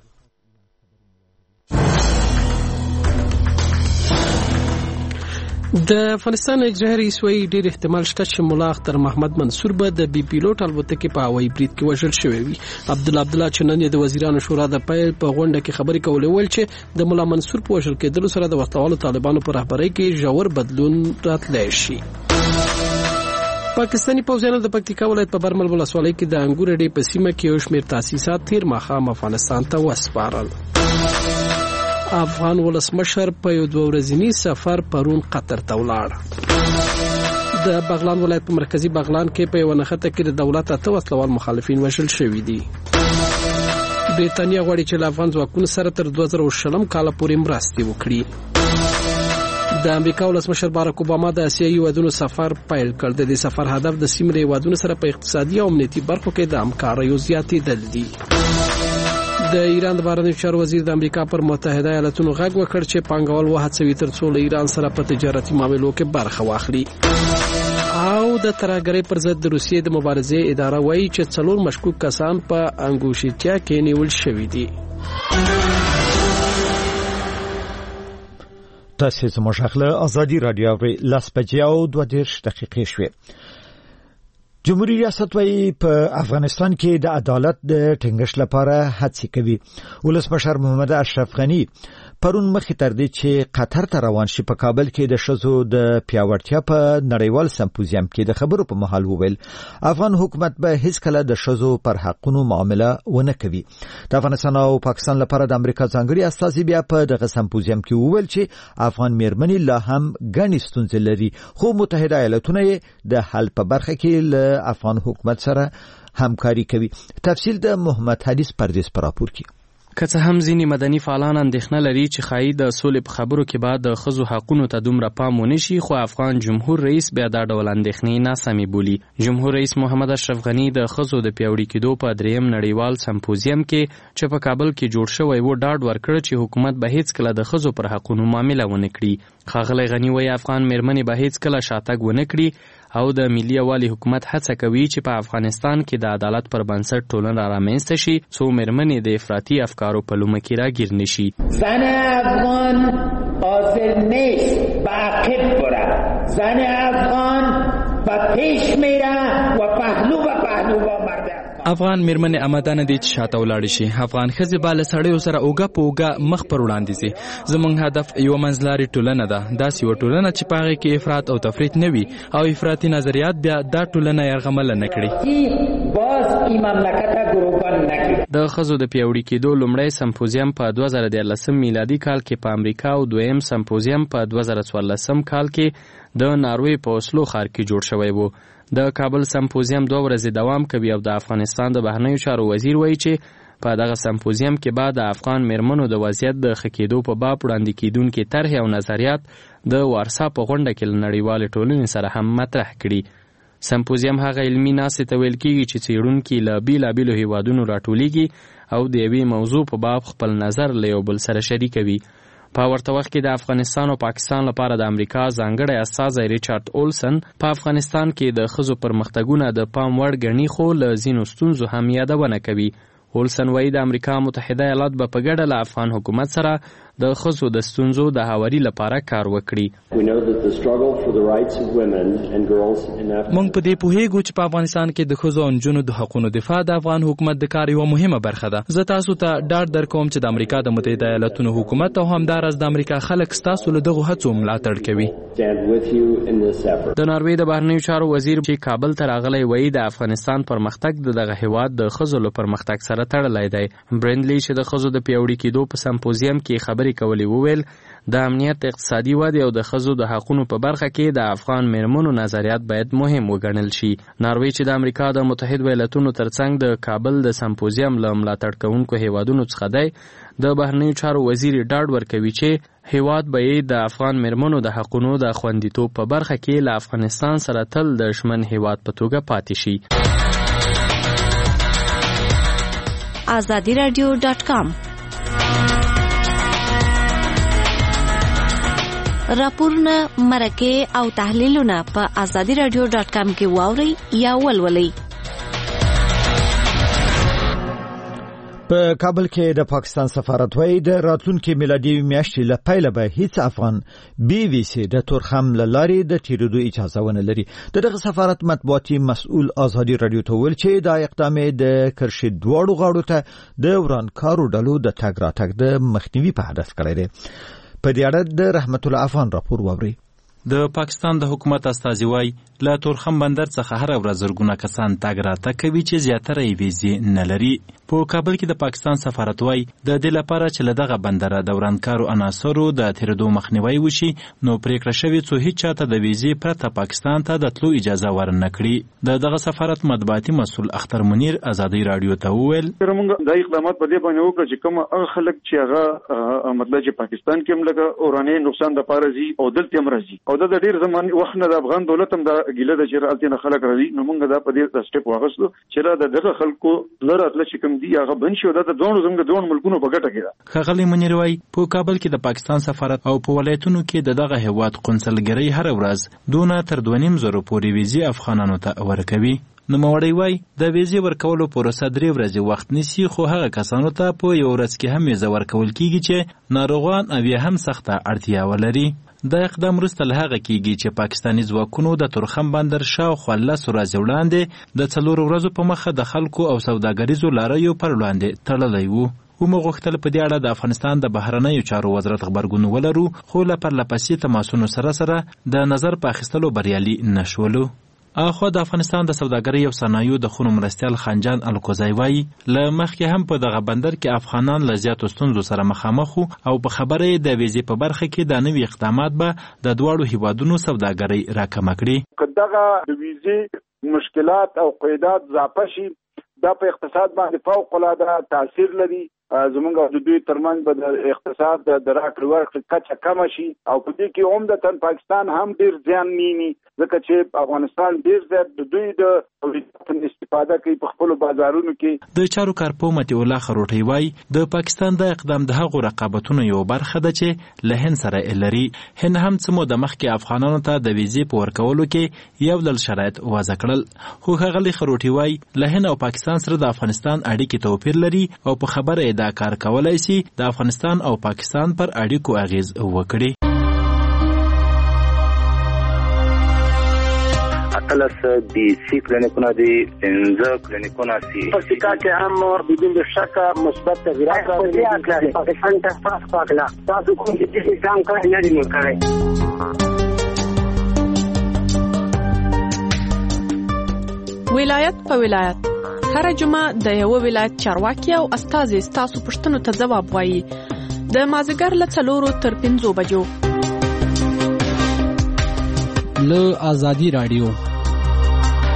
د افغانستان اجرایی رئیس وایي ډېر احتمال شته چې ملا اختر محمد منصور به د بي پیلوټ الوتکې په هوایي برید کې وژل شوی وي. عبدالله چې نن د وزیرانو شورا د پیل په غونډه کې خبرې کولې ویل چې د ملا منصور په وژل کېدلو سره د وسلوالو طالبانو په رهبرۍ کې ژور بدلون راتلی شي. پاکستانی پوځیانو د پکتیکا ولایت په برمل ولسوالۍ کې د انګور اډې په سیمه کې یو شمېر تاسیسات تیر ماښام افغانستان ته وسپارل. افغان ولسمشر په یو 2 ورځنی سفر پرون قطر ته ولاړ. د بغلان ولایت په مرکزی بغلان کې په یو نښته کې د دولت اته وسلوال مخالفین وژل شوي دي. بریتانیا غواړي چې له افغان ځواکونو سره تر 2020 کال پورې مرستې وکړي. د امریکا ولسمشر باراک اوباما د اسیایي هیوادونو سفر پیل کړ. د دې سفر هدف د سیمې هیوادونو سره په اقتصادي او امنیتي برخو کې د همکاریو زیاتېدل دي. د ایران د بهرنیو چارو وزیر د امریکا پر متحده ایالاتونو غږ وکړ چې پانګوال وهڅوي ترڅو له ایران سره په تجارتي معاملو کې برخه واخلي. او د ترهګرۍ پر ضد د روسیې د مبارزې اداره وایي چې 4 مشکوک کسان په انګوشیتیا کې نیول شوي دي. تاسو زموږ خپل ازادي رادیو په لاس بجاو 2:30 دقیقې شوې. جمهوریت ریاست وايي په افغانستان کې د عدالت د ټینګښت لپاره هڅې کوي. ولسمشر محمد اشرف غنی پرون مخې تر دې چې قطر ته روان شي په کابل کې د شذو د پیاوړتیا په نړیوال سمپوزیم کې د خبرو په مهال وویل افغان حکومت به هیڅ کله د شذو پر حقونو معامله ونه کوي. د افغانستان او پاکستان لپاره د امریکا ځانګړي استازي بیا په دغه سمپوزیم کې وویل چې افغان میرمنې لا هم ګڼې ستونزې لري خو متحده ایالاتونه د حل په برخه کې له افغان حکومت سره همکاري کوي. تفصیل د محمد حدیث پردیس پر راپور کې. که څه هم ځینې مدني فعالان اندېښنه لري چې ښایي د سولې په خبرو کې بعد د ښځو حقونو ته دومره پام ونه شي خو افغان جمهور رئیس بیا دا ډول اندېښنې ناسمې بولي. جمهور رئیس محمد اشرف غنی د ښځو د پیاوړي کېدو په 3م نړیوال سمپوزیم کې چې په کابل کې جوړ شوی و ډاډ ورکړ چې حکومت به هیڅ کله د ښځو پر حقونو معامله ونه کړي. ښاغلی غنی وایي افغان میرمنې به هیڅ کله شاتګ ونه کړي او د ملي یووالي حکومت هڅه کوي چې په افغانستان کې د عدالت پر بنسټ ټولنه رامنځته شي څو میرمنې د افراطي افکارو په لومه کې راګیر نشي. زن افغان حاضر نیست به عقب برد. زن افغان به پیش میره و پهلو به پهلو با مرد افغان میرمنې آمدانه دي چې شاته ولاړې شي. افغان ښځې به له سړیو سره اوږه په اوږه مخ پر وړاندې ځي. زموږ هدف یوه منځلارې ټولنه ده. داسې یوه ټولنه چې په هغې کې افراط او تفریط نه وي او افراطي نظریات بیا دا ټولنه یرغمله نه کړي. د ښځو د پیاوړي کېدو لومړی سمپوزیم په 2013 میلادي کال کې په امریکا او دویم سمپوزیم په 2014 کال کې د ناروې په اوسلو ښار کې جوړ شوی و. د کابل سمپوزیم 2 ورځې دوام کوي او د افغانستان د بهرنیو چارو وزیر وایي چې په دغه سمپوزیم کې بعد د افغان میرمنو د وضعیت د ښه کېدو په باب وړاندې کېدونکي طرحې او نظریات د وارسا په غونډه کې له نړیوالې ټولنې سره هم مطرح کړي. سمپوزیم هغه علمي ناستې ته ویل کېږي چې څېړونکي له بېلابېلو هیوادونو راټولیږي او د یوې موضوع په باب خپل نظر له یو بل سره شریکوي. په ورته وخت کې د افغانستان او پاکستان لپاره د امریکا ځانګړی استازی ریچارډ اولسن په افغانستان کې د ښځو پرمختګونه د پام وړ ګڼي خو له ځینو ستونزو هم یادونه کوي. اولسن وایي د امریکا متحده ایالات به په ګډه له افغان حکومت سره د ښځو د ستونزو د هواري لپاره کار وکړي. موږ په دې پوهیږو چې په افغانستان کې د ښځو او نجونو د حقوقو دفاع د افغان حکومت د کار یوه مهمه برخه ده. زه تاسو ته ډاډ درکوم چې د امریکا د متحده ایالاتونو حکومت او همدارس د امریکا خلک ستاسو له دغو هڅو ملاتړ کوي. د ناروې د بهرنیو چارو وزیر چې کابل ته راغلی وایي د افغانستان پرمختګ د دغه هیواد د ښځو له پرمختګ سره تړلی دی. برندلی چې د ښځو د پیاوړي کېدو په سمپوزیم کې خبرې کولی وویل د امنیت، اقتصادي ودې او د ښځو د حقونو په برخه کې د افغان میرمنو نظریات باید مهم وګڼل شي. ناروې چې د امریکا د متحده ایالاتونو ترڅنګ د کابل د سمپوزیم له ملاتړ کوونکو هیوادونو څخه دی، د بهرنیو چارو وزیر ډاډ ورکوي چې هیواد به د افغان میرمنو د حقونو د خوندیتوب په برخه کې له افغانستان سره تل د شمن هیواد په توګه پاتې شي. azadiradio.com راپورونه، مرکې او تحلیلونه په azadiradio.com کې واورئ یا ولولئ. په کابل کې د پاکستان سفارت وایي د راتلونکي میلادي میاشتې له پیله به هیڅ افغان بي وي سي د تورخم له لارې د تیرېدو اجازه ونه لري. دغه سفارت مطبوعاتي مسؤل آزادي رادیو ته ویل چې دا اقدام د کرښې دواړو غاړو ته د ورانکارو ډلو د تګ راتګ د مخنیوي په هدف کړی دی. په دې اړه د رحمت الله افغان راپور واوري. د پاکستان د حکومت استازي وایي له تورخم بندر څخه هر ورځ زرګونه کسان تګ راتګ کوي چې زیاتره یې ویزې نه لري. په کابل کې د پاکستان سفارت وایي د دې لپاره چې له دغه بندره د ورانکارو عناصرو د تیرېدو مخنیوی وشي نو پریکړه شوې څو هیڅ چاته د ویزې پرته پاکستان ته د تلو اجازه ورنه کړي. دغه سفارت مطبوعاتي مسؤل اختر منیر آزادي رادیو ته وویل موږ د اقدامات په دې باندې وکړو چې کوم هغه خلک چې هغه مطلب چې پاکستان کې هم لکه اوراني نقصان د پارزي او دلته هم راځي او د ډیر زمان وخت نه د افغان دولت هم د ګیله د چیرالتي نه خلک راځي نو موږ دا په دې سټیپ واغستو چې را دغه خلکو لراتل چې کوم دی هغه بنشي او د دوه ملکونو په ګټه کې ده. خغلی منیر وایي په کابل کې د پاکستان سفارت او په ولایتونو کې دغه هیواد قونسلګرۍ هر ورځ دونه تر 2.5 پورې ویزې افغانانو ته ورکوي. نوموړی وایي د ویزې ورکولو پروسه 3 ورځې وخت نیسي خو هغه کسانو ته په یو ورځ کې هم ویزه ورکول کیږي چې ناروغان او هم سخته اړتیا ولري. دا اقدام وروسته له هغه کېږي چې پاکستاني ځواکونو د تورخم بندر شاوخوا 10 ورځې وړاندې د 4 ورځو په مخه د خلکو او سوداګریزو لاریو پر وړاندې تړلی و. ومو غوښتل په دې اړه د افغانستان د بهرنیو چارو وزارت خبرګون ولرو خو له پرلپسې تماسونو سره د نظر په اخیستلو بریالي نشولو. اخو د افغانستان د سوداګرۍ او صنایعو د خونو مرستیال خنجان الکوزای وایي له مخکې هم په دغه بندر کې افغانان له زیاتو ستونزو سره مخامخ او په خبره د ویزې په برخه کې د نوي اقدامات به د دواړو هیوادونو سوداګرۍ راکمه کړي. دغه د ویزې مشکلات او قیودات اضافه شي دا په اقتصاد باندې فوق العاده تاثیر لري. زمونږ د دوی ترمنځ به د اقتصاد د راکړې ورکړې کچه کمه شي او په دې کې عمدتاً پاکستان هم ډیر زیان ویني ځکه چې افغانستان ډیر زیات د دوی د استفاده کوي په خپل بازارونو کې. د چارو کارپو متي الله خروټي وایي د پاکستان د اقدام د هغو رقابتونو یو برخه ده چې له هند سره لري. هند هم څه مو د مخکې افغانانو ته د ویزې په ورکولو کې یو ډول شرایط وضع کړل خو هغه خروټي وایي له هند او پاکستان سره د افغانستان اړیکې توپیر لري او په خبره دا کار کولای شي د افغانستان او پاکستان پر اړیکو اغیز وکړي. اتلس دی سی کلینیکونه دی 15 کلینیکونه سی په سکا کې هم بدون شک مثبت تغیرات راغلي دي. پاکستان ته پاکلا تاسو کوم چې ځان کار نه دی کړی. ولایت په ولایت هر جمعه د یو ولایت چارواکي او استازي تاسو پښتنو ته ځواب وایي د مازیګر له 4 تر 5 بجو له آزادي رادیو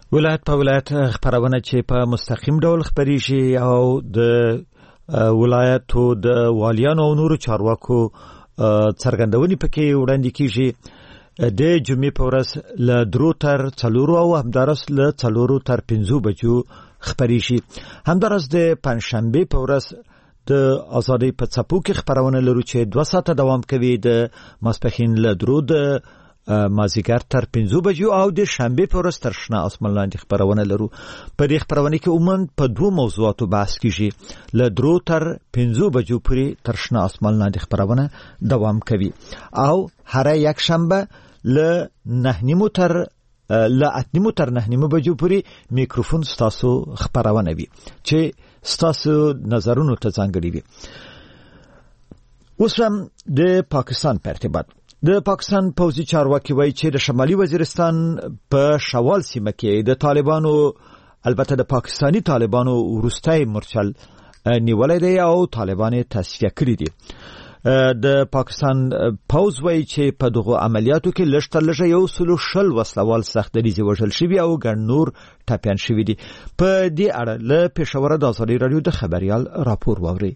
ولایت په ولایت خبرونه چې په مستقیم ډول خبريږي او د ولایتو د والیانو او نورو چارواکو څرګندونې پکې وړاندې کیږي د جمعې په ورځ له 3 تر 4 او همدارس له 4 تر 5 بجو خبريږي. همدارس د پنځشنبه په ورځ د ازادي په څپو کې خبرونه لرو چې 2 ساعته دوام کوي د ماسپخین له 3 د مازیګر تر 5 بجو او د شنبه په ورځ تر شنه اسمان لاندې خبرونه لرو. په دې خبرونه کې عموما په 2 موضوعاتو بحث کیږي. له 3 تر 5 بجو پورې تر شنه اسمان لاندې خبرونه دوام کوي او هر یک شنبه له 9 تر 9 بجو پورې میکروفون ستاسو خبرونه وي چې ستاسو نظرونو ته ځانګړي وي. اوس هم د پاکستان په ارتباط د پاکستان پوځي چارواکي وایي چې د شمالي وزیرستان په شوال سیمه کې د طالبانو البته د پاکستانی طالبانو ورستای مرچل نیولای دی او طالبان تصفیه کړی دي. د پاکستان پوځ وایي چې په دغه عملیاتو کې لږ یو سلو شل وسلوال سخت دریزه وژل شوی او ګڼ نور ټپیان شوی دي. په دې اړه له پېښور د ازادي رادیو د خبريال راپور واوري.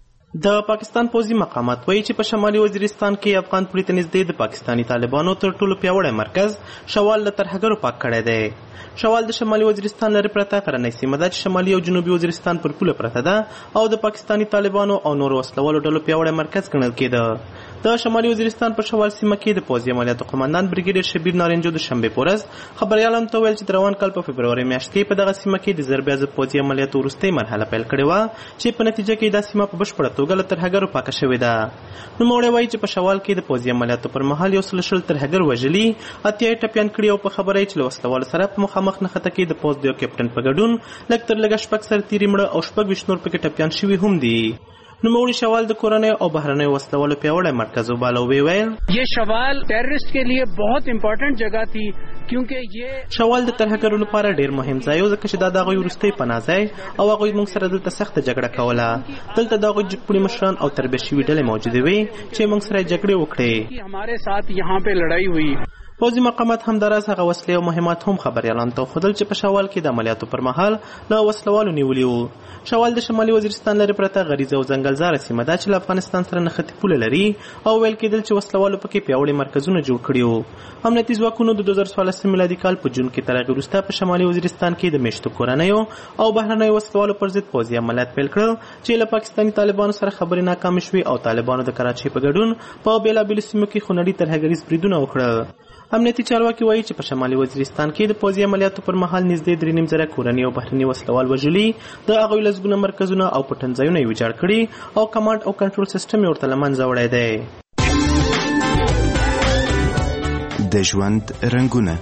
د پاکستان پوځي مقامات وایي چې په شمالي وزیرستان کې افغان پولیس ته نږدې د پاکستانی طالبانو تر ټولو پیاوړی مرکز شوال له ترهګرو پاک کړی دی. شوال د شمالي وزیرستان لري پرته غرنۍ سیمه ده چې شمالي او جنوبي وزیرستان پر پوله پرته ده او د پاکستانی طالبانو او نورو وسلوالو ډلو پیاوړی مرکز ګڼل کېده. د شمالي وزیرستان په شوال سیمه کې د پوځي عملیاتو قماندان بریګیډیر شبیر نارنجو د شنبه په ورځ خبريالانو ته ویل چې د روان کال په فبروري میاشت کې په دغه سیمه کې د ضربې ضد پوځي عملیاتو وروستۍ مرحله پیل کړې وه چې په نتیجه کې دا سیمه په بشپړه توګه له ترهګرو پاکه شوې ده. نوموړی وایي چې په شوال کې د پوځي عملیاتو پر مهال 100 ترهګر وژلي، 80 ټپیان کړي او په خبره چې له وسلوالو سره په مخامخ نښته کې د پوځ د یو کپټن په ګډون لږ تر لږه 6 سرتیري مړه او 26 نور پکې ټپیان شوي هم دي. نوموړي شوال د کورنۍ او بهرنۍ وسلوالو پیاوړی مرکز وباله او ویل یہ شوال ٹیررسٹ کے لیے بہت امپورټنٹ جگہ تھی کیونکہ یہ شوال د ترهګرو لپاره ډیر مهم ځای و ځکه چې دا د هغوی وروستی پناه ځای او هغوی موږ سره دلته سخته جګړه کوله. دلته د هغوی جګپوړي مشران او تربیه شوي ډلې موجودې وې چې موږ سره جګړې وکړې. ہمارے ساتھ یہاں پہ لڑائی ہوئی. پوځي مقامات همداراز هغه وسلې او مهمات هم خبريالانو ته وښودل چې په شوال کې د عملیاتو پر مهال له وسلوالو نیولي وو. شوال د شمالي وزیرستان لري پرته غریزه او ځنګلزاره سیمه ده چې له افغانستان سره نښتې پوله لري او ویل کېدل چې وسلوالو پکې پیاوړي مرکزونه جوړ کړي وو. امنیتي ځواکونو د 2014 میلادي کال په جون کې تر هغې وروسته په شمالي وزیرستان کې د میشتو کورنیو او بهرنیو وسلوالو پر ضد پوځي عملیات پیل کړل چې له پاکستاني طالبانو سره خبرې ناکامې شوې او طالبانو د کراچۍ په ګډون په بېلابېلو سیمو کې خونړي ترهګریز بریدونه وکړل. امنیتي چارواکي وایي چې په شمالي وزیرستان کې د پوځي عملیاتو پر مهال نږدې 3.5 زره کورني او بهرني وسلوال وژلي، د هغوی لسګونه مرکزونه او پټنځایونه یې ویجاړ کړي او کمانډ او کنټرول سیسټم یې ورته له منځه وړی دی. د ژوند رنګونه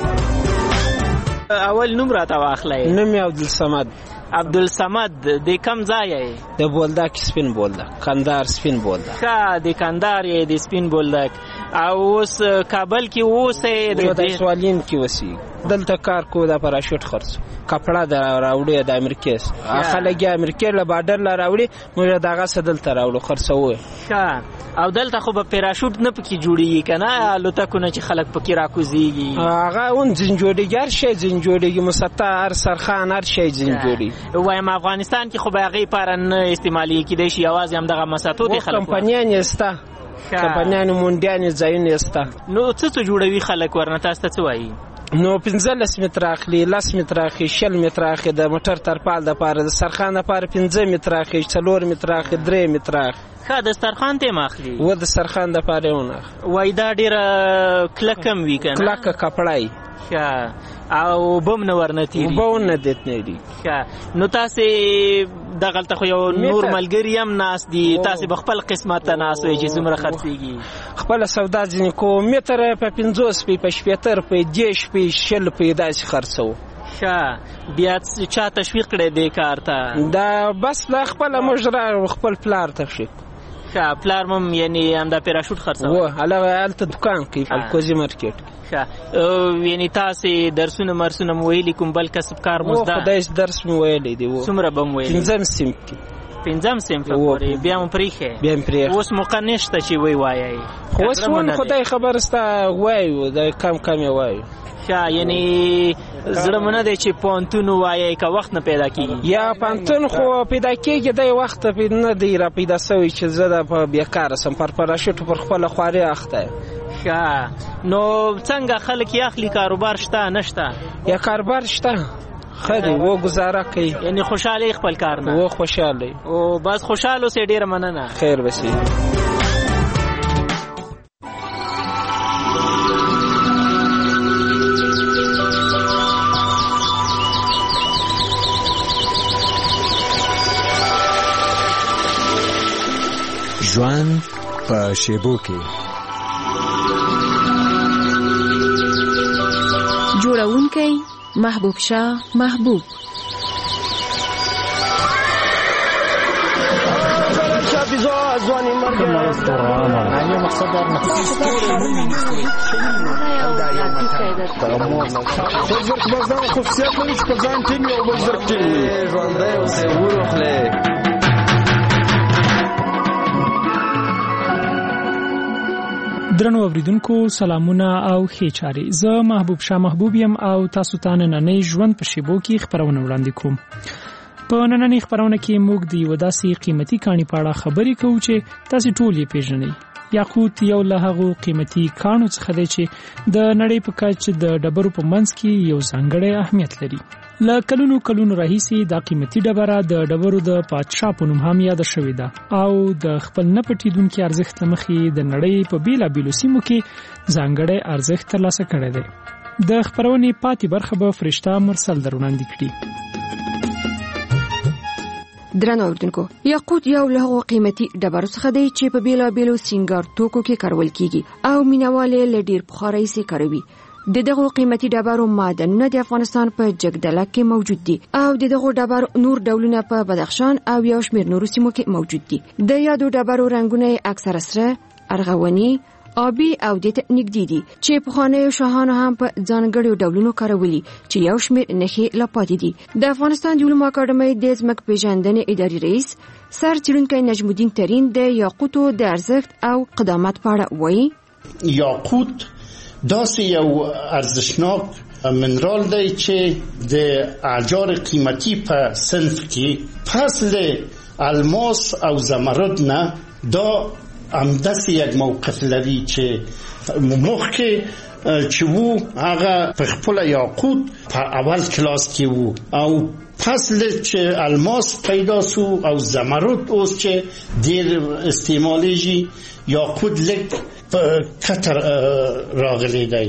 اول نوم راته واخلئ. نوم یې عبدالصمد. عبدالصمد د کم ځای یې؟ د بولدک سپین بولدک، کندهار سپین بولدک. ښه، د کندهار یې د سپین بولدک. او اوس کابل کې اوسئ؟ د سوالین کې اوسېږي. دلته کار کو د پراشوټ خرڅو کپړه د راوړي د امریکا خلک یې امریکا له بارډر لا راوړي موږ دغه څه دلته راوړو خرڅوو. ښه، او دلته خو به پراشوټ نه پکې جوړېږي که نه؟ الوتکونه چې خلک پکې راکوزېږي هغه اون ځین جوړېږي، هر شی ځین جوړېږي، مسطح، هر سرخان، هر شی ځین جوړېږي. وایم افغانستان کې خو به هغې لپاره نه استعمالي کېدی شي، یوازې همدغه مسطحو د خلکو کمپنیان یې سته، کمپنیانو مونډیانې ځایونه یې سته. نو څه جوړوي خلک ورنه؟ تاسو ته څه وایي؟ نو 15 متره اخلي، 10 متره اخلي، 60 متره اخلي، د موټر ترپال دپاره، د سرخان دپاره 15 متره اخلي، 4 متره اخلي، 3 متره اخلي. ښه، د سرخان ته یې اخلي؟ و د سرخان دپاره یې ونه اخلي. وایي دا ډېره کلکه هم وي که نه؟ کلکه کپړه یي. ښه، او بم نه ورنه تېرېږي؟ اوبه ونه تېرېږي. ښه، نو تاسې دغلته خو یو نور ملګري هم ناست دي، تاسې به خپل قسمت ته ناست وئ چې څومره خرڅېږي؟ خپله سودا ځینې کوو، متره په 50 روپۍ، په 70 روپۍ، 10 روپۍ، 60 روپۍ داسې خرڅوو. ښه، بیا چا تشویق کړی دې کار ته؟ دا بس دا خپله موږ خپل پلار تشویق. ښه، پلار مم یعنې همدا پیراشوټ خرڅوه؟ هلته دکان کوي په الکوزي مارکېټ کې. ښه، یعنې تاسې درسونه مرسونه مو ویلي کوم بل کسب کار مو زده؟ خدای درس مې ویلی دی. څومره به مو ویلي؟ 5 صنف کې. 5م صنف پورې بیا مو پریخه اوس موقع نشته چې وی وایي خو اوس خدای خبر ستا وایو د کم وایو یعنی زړه مونږ دی چې پونتون وایي که وخت نه پیدا کیږي یا پونتون خو پیدا کیږي د وخت نه دی را پیدا سوی چې زه په بیکاره سم پر پراشوټ پر خپل خواري اخته نو څنګه خلک یې اخلي کاروبار شته نشته یا کاروبار شته خدای و گزاره کوي یعنی خوشاله خپل کار نه و خوشاله او بس خوشاله سي ډیر مننه خیر وسی ژوند په شیبو کې جوړونکی محبوب شاه محبوب درنو اوریدونکو سلامونه او ښې چارې. زه محبوب شاه محبوب یم او تاسو ته نننۍ ژوند په شیبو کې خبرونه وړاندې کوم. په نننۍ خبرونه کې موږ د یو داسې قیمتي کاڼي په اړه خبرې کوو چې تاسو ټول یې پیژنئ. یاقوت یو له هغو قیمتي کاڼو څخه دی چې د نړۍ په کچه د ډبرو په منځ کې یو ځانګړی اهمیت لري. له کلونو راهیسې دا قیمتي ډبره د ډبرو د پادشاه په نوم هم یاد شوې ده او د خپل نه پټیدونکي ارزښت له مخې د نړۍ په بیلابیلو سیمو کې ځانګړی ارزښت ترلاسه کړی دی. د خبرونې پاتې برخه به فرشته مرسل وړاندې کړي. درنو اوریدونکو، یاقوت یو له هغو قیمتي ډبرو څخه دی چې په بیلابیلو سینګار توکو کې کارول کیږي او مینوالې له ډیر پخوا راهیسې کاروي. د دغو قیمتي ډبرو معدنونه د افغانستان په جګدلک کې موجود دي او د دغو ډبرو نور ډولونه په بدخشان او یو شمېر نورو سیمو کې موجود دي. د یادو ډبرو رنګونه اکثره سره، ارغواني، آبي او د نږدې دي چې پخوانیو شاهانو هم په ځانګړو ډولونو کارولي چې یو شمېر نښې لا پاتې دي. د افغانستان د علومو اکاډمۍ د ځمکپېژندنې اداري رئیس سر څېړونکی نجم الدین ترین د یاقوتو د ارزښت او قدامت په اړه وایي. یاقوت داسې یو ارزښتناک منرال دی چې د احجار قیمتي په صنف کې فصل الماس او زمرد نه دا همداسې یک موقف لري چې مخکې چې وو هغه په خپل یاقوت په اول کلاس کې وو او فصل چې الماس پیدا سو او زمرد اوس چې ډیر استعمالیږي یاقوت لږ کتر راغلی دی.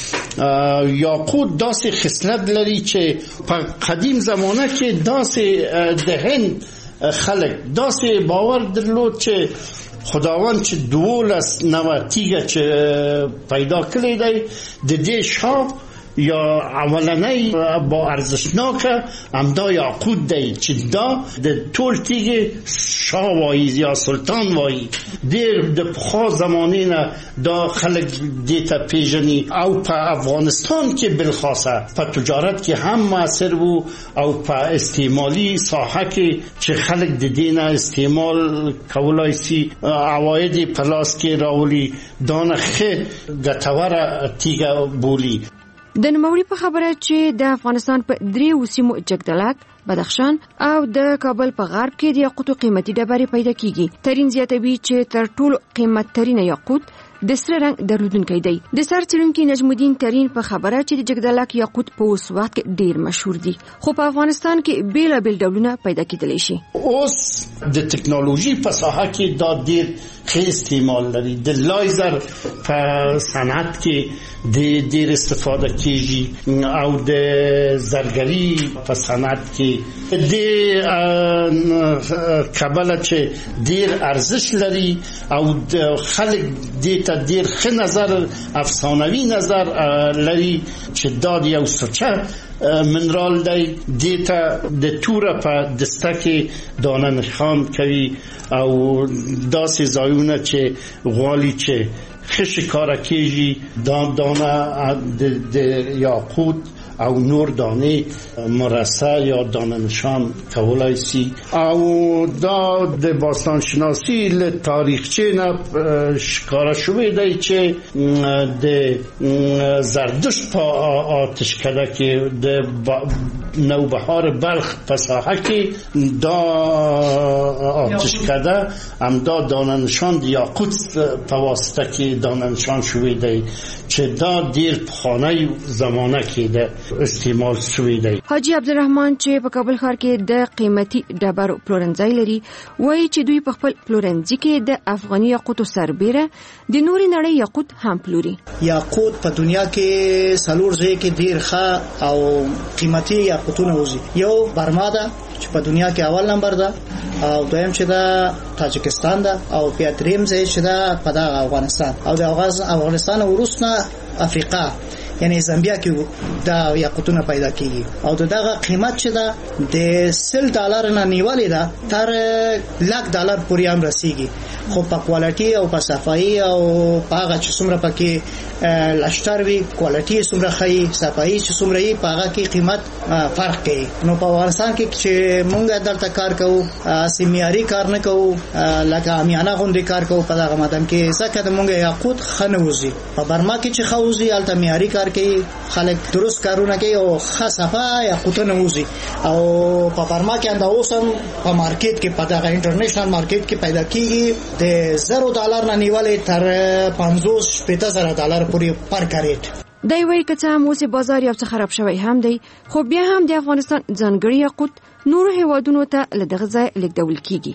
یاقوت داسې خصلت لري چې په قدیم زمانه کې داسې د هند خلک داسې باور درلود چې خداوند چې 12 تیږه چې پیدا کړی دی د دې شاپ یا اولنۍ با ارزشناکه همدا یاقوت دی چې دا د ټول تیږه شاه وایي یا سلطان وایي. ډېر د پخوا زمانې نه دا خلک دې ته پیژني او په افغانستان کې بالخاصه په تجارت کې هم موثر وو او په استعمالي ساحه کې چې خلک د دې نه استعمال کولای شي عواید په لاس کې راولي دانه ښه ګټوره تیږه بولي. د نوموړي په خبره چې د افغانستان په 3 سیمو جګدلک، بدخشان او د کابل په غرب کې د یاقوتو قیمتي ډبرې پیدا کیږي. ترین زیاتوي چې تر ټولو قیمت ترینه یاقوت د سره رنګ درلودونکی دی. د سر څېړونکي نجم الدین ترین په خبره چې د جګدلک یاقوت په اوس وخت کې ډیر مشهور دي خو په افغانستان کې بیلابیل ډولونه پیدا کېدلی شي. اوس د ټکنالوژي په ساحه کې دا ډیر ښه استعمال لري. د لایزر په صنعت کې ډیر استفاده کیږي او د زرګري په صنعت کې د کابل چې ډیر ارزش لري او د خلک دې ته ډیر ښه نظر افسانوي نظر لري چې دا یو سوچه منرال دی. دیتا د توره په دسته کې دانه نښان کوي او داسې ځایونه چې غواړي چې ښه ښکاره کېږي دا دانه د یاقوت او نور دانه مرصع یا دانه نشان کولای سی. او دا د باستان شناسی له تاریخچه نه ښکارا شوی دی چې د زردشت په آتشکده کې د نوبهار بلخ په ساحه کې دا آتشکده هم دا دانه نشان یاقوت په واسطه کې دانه نشان شوی دی چې دا ډیر پخوانی زمانه کې د استعمال شوی دی. حاجی عبدالرحمن چې په کابل ښار کې د قیمتي ډبرو پلورنځي لري وایي چې دوی په خپل پلورنځي کې د افغاني یاقوتو سربېره د نورې نړۍ یاقوت هم پلوري. یاقوت په دنیا کې څلور ځای کې ډیر ښه او قیمتي یاقوتونه وزي. یو برما ده چې په دنیا کې اول نمبر ده، او دویم چې ده تاجکستان ده، او بیا دریم ځای چې ده په افغانستان، او د افغانستان وروسته افریقا یعنی زامبیا کې دا یاقوتونه پیدا کیږي. او دغه قیمت چې ده د $10 نه نیولې ده تر $1,00,000 پورې هم رسیږي. خو په کوالټي او په صفایي او په هغه چې څومره پکې لشتر وي کوالټي څومره ښه صفایي چې څومره یې په هغه کې قیمت فرق کوي. نو په افغانستان کې چې مونږ دلته کار کوو سیمیاري کار نه کوو لکه امیانه غوندې کار کوو په دغه مدام کې ځکه د مونږ یاقوت ښه نه وځي. په برما کې چې ښه وځي هلته معیاري کار کوي خلک درست کارونه کوي او ښه صفا یاقوتونه وځي. او په برما کې انده اوس هم په مارکیټ کې په دغه انټرنیشنل مارکیټ کې پیدا کیږي د $0 نه نیولې تر $50,000 پورې پر کریټ. دی وایي که څه هم اوس بازار یو څه خراب شوی هم دی خو بیا هم د افغانستان ځانګړي یاقوت نورو هیوادونو ته له دغه ځای لیږدول کیږي.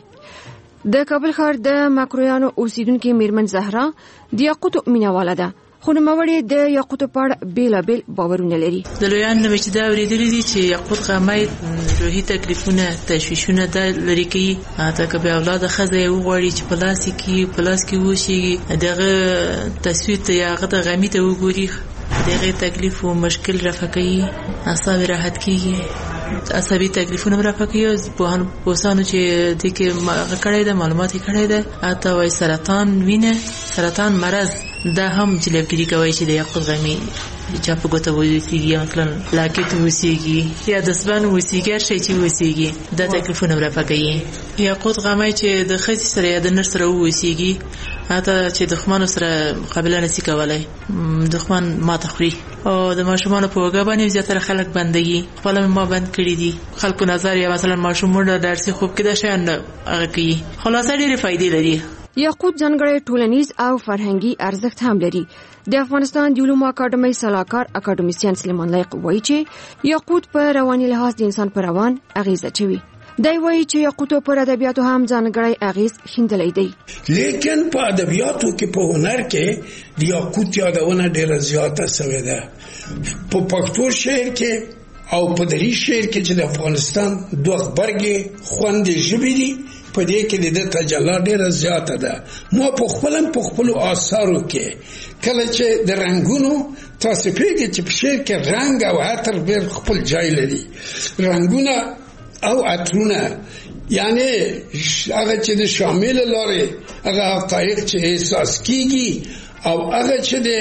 د کابل ښار د ماکرویانو اوسیدونکې میرمن زهرا د یاقوتو مینهواله ده خو نوموړې د یاقوتو په اړه بیلابیل باورونه لري. د لویانو نه چې دا اورېدلي دي چې یاقوت غمی روحي تکلیفونه تشویشونه دا لري کوي. حتی که به اولاده ښځه یې وغواړي چې په لاس کې وشي دغه تصویر ته یا هغه د غمي ته وګوري دغه تکلیف او مشکل رفع کوي، اعصاب راحت کیږي، عصبي تکلیفونه رفع کوي. پوهانو چې د کې کړی ده معلومات یې کړی ده حتی وایي سرطان وینه سرطان مرض دا هم جلبګیری کوي چې د یاقوت غمی چا په ګوته وسیږي مثلا لاکټ وسیږي یا د سبان وسیږي شي چې وسیږي دا تکلیفونه رفع کوي. یاقوت غمی چې د خځې سره یا د نر سره وسیږي حتی چې دښمن سره مقابله نشي کولای دښمن ماته خوري او د ماشومان په وګه باندې زیاتره خلک بندګي خپل ما بند کړی دي. خلکو نظر یا مثلا ماشومان د درسي خوب کې د شان هغه کوي. خلاصه ډېرې فائدې لري. یاقوت ځانګړی ټولنیز او فرهنګي ارزښت هم لري. د افغانستان د علومو اکاډمۍ سلاکار اکاډمیسین سلیمان لایق وایي چې یاقوت په رواني لحاظ د انسان پر روان اغیزه چوي. دی وایي چې یاقوتو پر ادبیاتو هم ځانګړی اغیز ښندلی دی. لیکن په ادبیاتو کې په هنر کې د یاقوت یادونه ډېره زیاته شوې ده. په پښتو شعر کې او په دري شعر کې چې د افغانستان دوه غبرګې خوندې ژبې دي په دې کې د تجلی ډېره زیاته ده. ما په خپلو آثارو کې کله چې د رنګونو تاسو پیږي چې په شعر کې رنګ او عطر ډېر خپل ځای لري. رنګونه او عطرونه یعنی هغه چې د شامل لارې هغه حقایق چې احساس کیږي او هغه چې د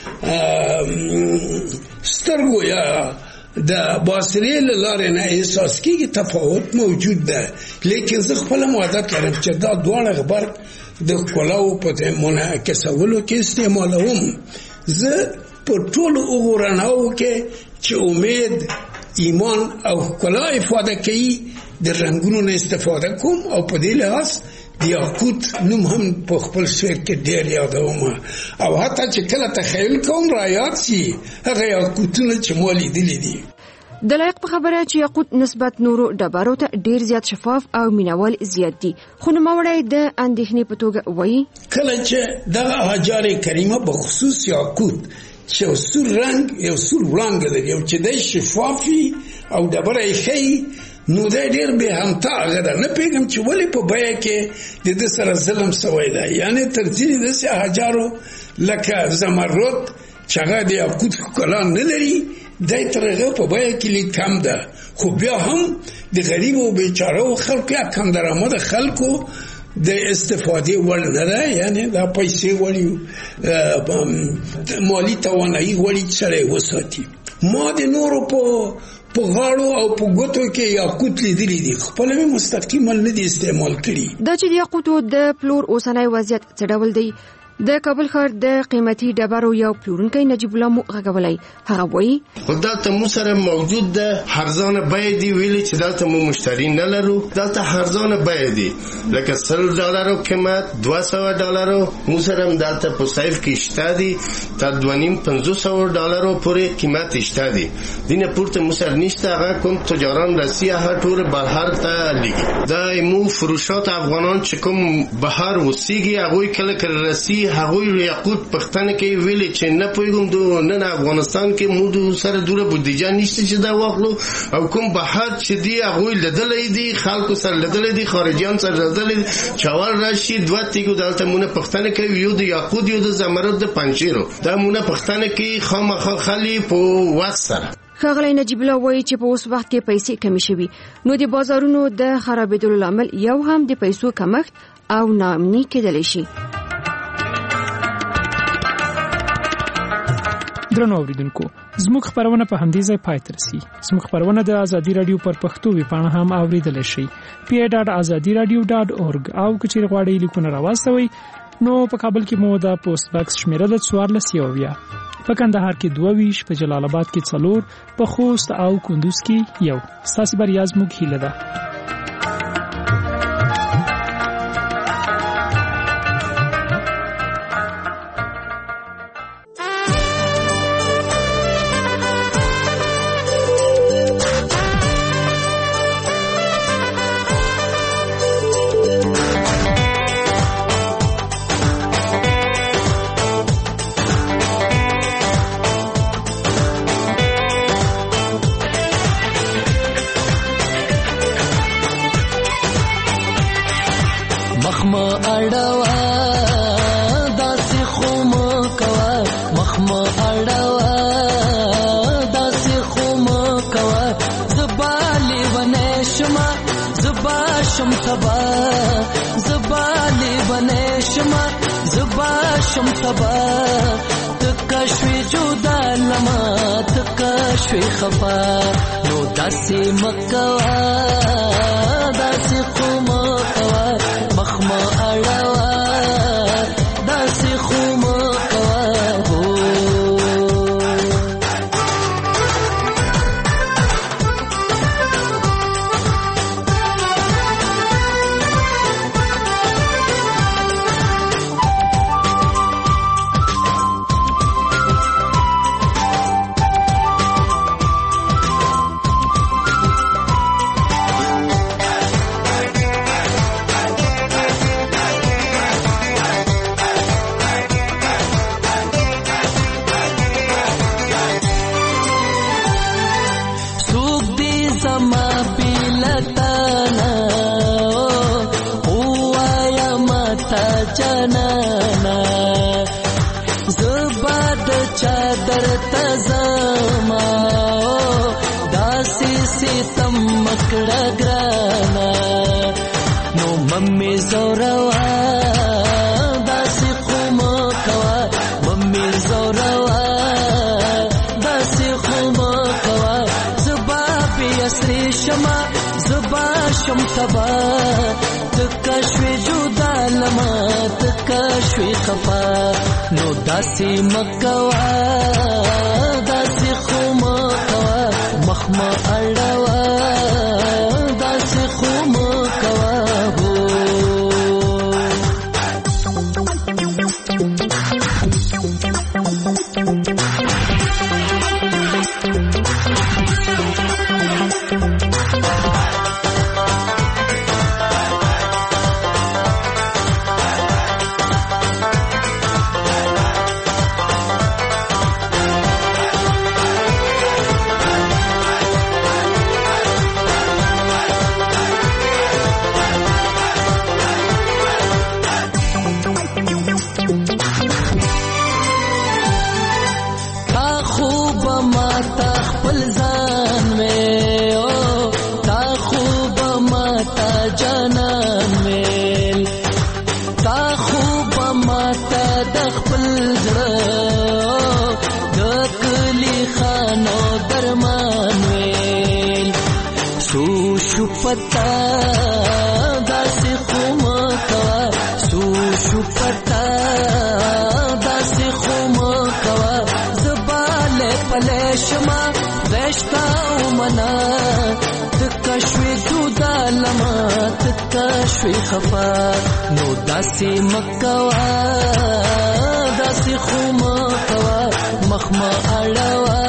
سترګو یا د بصري لارې نه احساس کیږي تفاوت موجود ده. لیکن زه خپل عادت لرم چې دا دواړه غبر د کلاو په منعکسولو کې استعمالوم. زه په ټولو وګورناو کې چې امید ایمان او کلا افاده کوي د رنگونو نه استفاده کوم او په دې لحاظ د یاقوت نوم هم په خپل شعر کې ډېر یادوم او حتی چې کله تخیل کوم را یاد شي هغه یاقوتونه چې ما لیدلي دي. د لایق په خبره چې یاقوت نسبت نورو ډبرو ته ډېر زیات شفاف او مینوال زیات دي خو نوموړی د اندېښنې په توګه وایي کله چې دغه احجار کریمه په خصوص یاقوت چې یو سور رنګ لري او چې د شفافي او ډبره یې ښیي نو دا ډېر به همتا هغه ده. نه پوهېږم چې ولې په بیه کې د ده سره ظلم سوی ده. یعنې تر ځینې داسې احجارو لکه زمرد چې هغه د یاقوت ښکلا نه لري دی تر هغه په بیه کې لږ کم ده. خو بیا هم د غریبو بیچارهو خلکو یا کم درآمده خلکو د استفاده وړ نه ده. یعنی دا پیسې وړي مالی توانایي وړي چې سره یې وساتي. ما د نورو په غاړو او په ګوتو کې یاقوت لیدلی دي، خپل مې مستقیما نه دي استعمال کړي. دا چې د یاقوتو د پلور اوسنی وضعیت څه ډول دی؟ د کابل ښار د قیمتي ډبرو یو پلورونکی نجیب الله مو غږولی. هغه وایي دلته مو سره موجود ده هرزانه بیه دي، ویلي چې دلته مو مشتری نه لرو. دلته هرزانه بیه دي لکه $100 قیمت، $200 مو سره دلته په سیف کې شته دي، تر $250 پورې قیمت شته دي. دینه پورته مو سره نشته. هغه کوم تجاران رسی هغه ټول بهر ته لګي. دا مو فروشات افغانان چې کوم بهر وسیږي هغه کله کله رسی هغوی یاقوت پښتنه کې ویلي چې نه پوهیږم نن افغانستان کې موږ سره دوره بودیجه نشته چې دا واخلو، او کوم بهر چې دی هغوی لیدلې دي، خلکو سره لیدلې دي، خارجيان سره لیدلې دي. چوال راشي دوه تیګو دلته مونږ پښتنه کې یو د یاقوت یو د زمرد د پنجشیرو دا مونږ پښتنه کې خامخا خلی په وخت سره. ښاغلی نجیب الله وایي چې په اوس وخت کې پیسې کمې شوي، نو د بازارونو د خرابېدلو لامل یو هم د پیسو کمښت او ناامني کېدلی شي. درنو اوریدونکو، زموږ خبرونه په همدې ځای پای ته رسي. زموږ خبرونه د ازادي رادیو پر پښتو ویبپاڼه هم اوریدلی شئ، pa.azadiradio.org. او که چیرې غواړئ لیکونه راواستوئ نو په کابل کې مو د پوسټ باکس شمیره د 14 په کندهار کې 22، په جلال آباد کې 4، په خوست او کندوز کې 1. ستاسو بریا زموږ هیله ده. خفا نو داسې مکوا داسې خوما کوا مخما اړوا داسې خوما کوا چادر تزما داسې ستم مکړه ګرانا نو ممي زوروا داسې خوما کوا ممي زوروا داسې خوما کوا زبا بیاسری شما زبا شم تبا تکشوی جدا لما تکشوی خفا نو داسې مکوا داسې خوما کوا مخما اړوا داسې خوما کوا شو پتا داسې خو مکوا زباله پله شما وشتا ومنا تکا شوی جدا لما تکا شوی خفا نو داسې مکوا داسې خو مکوا مخما اړوا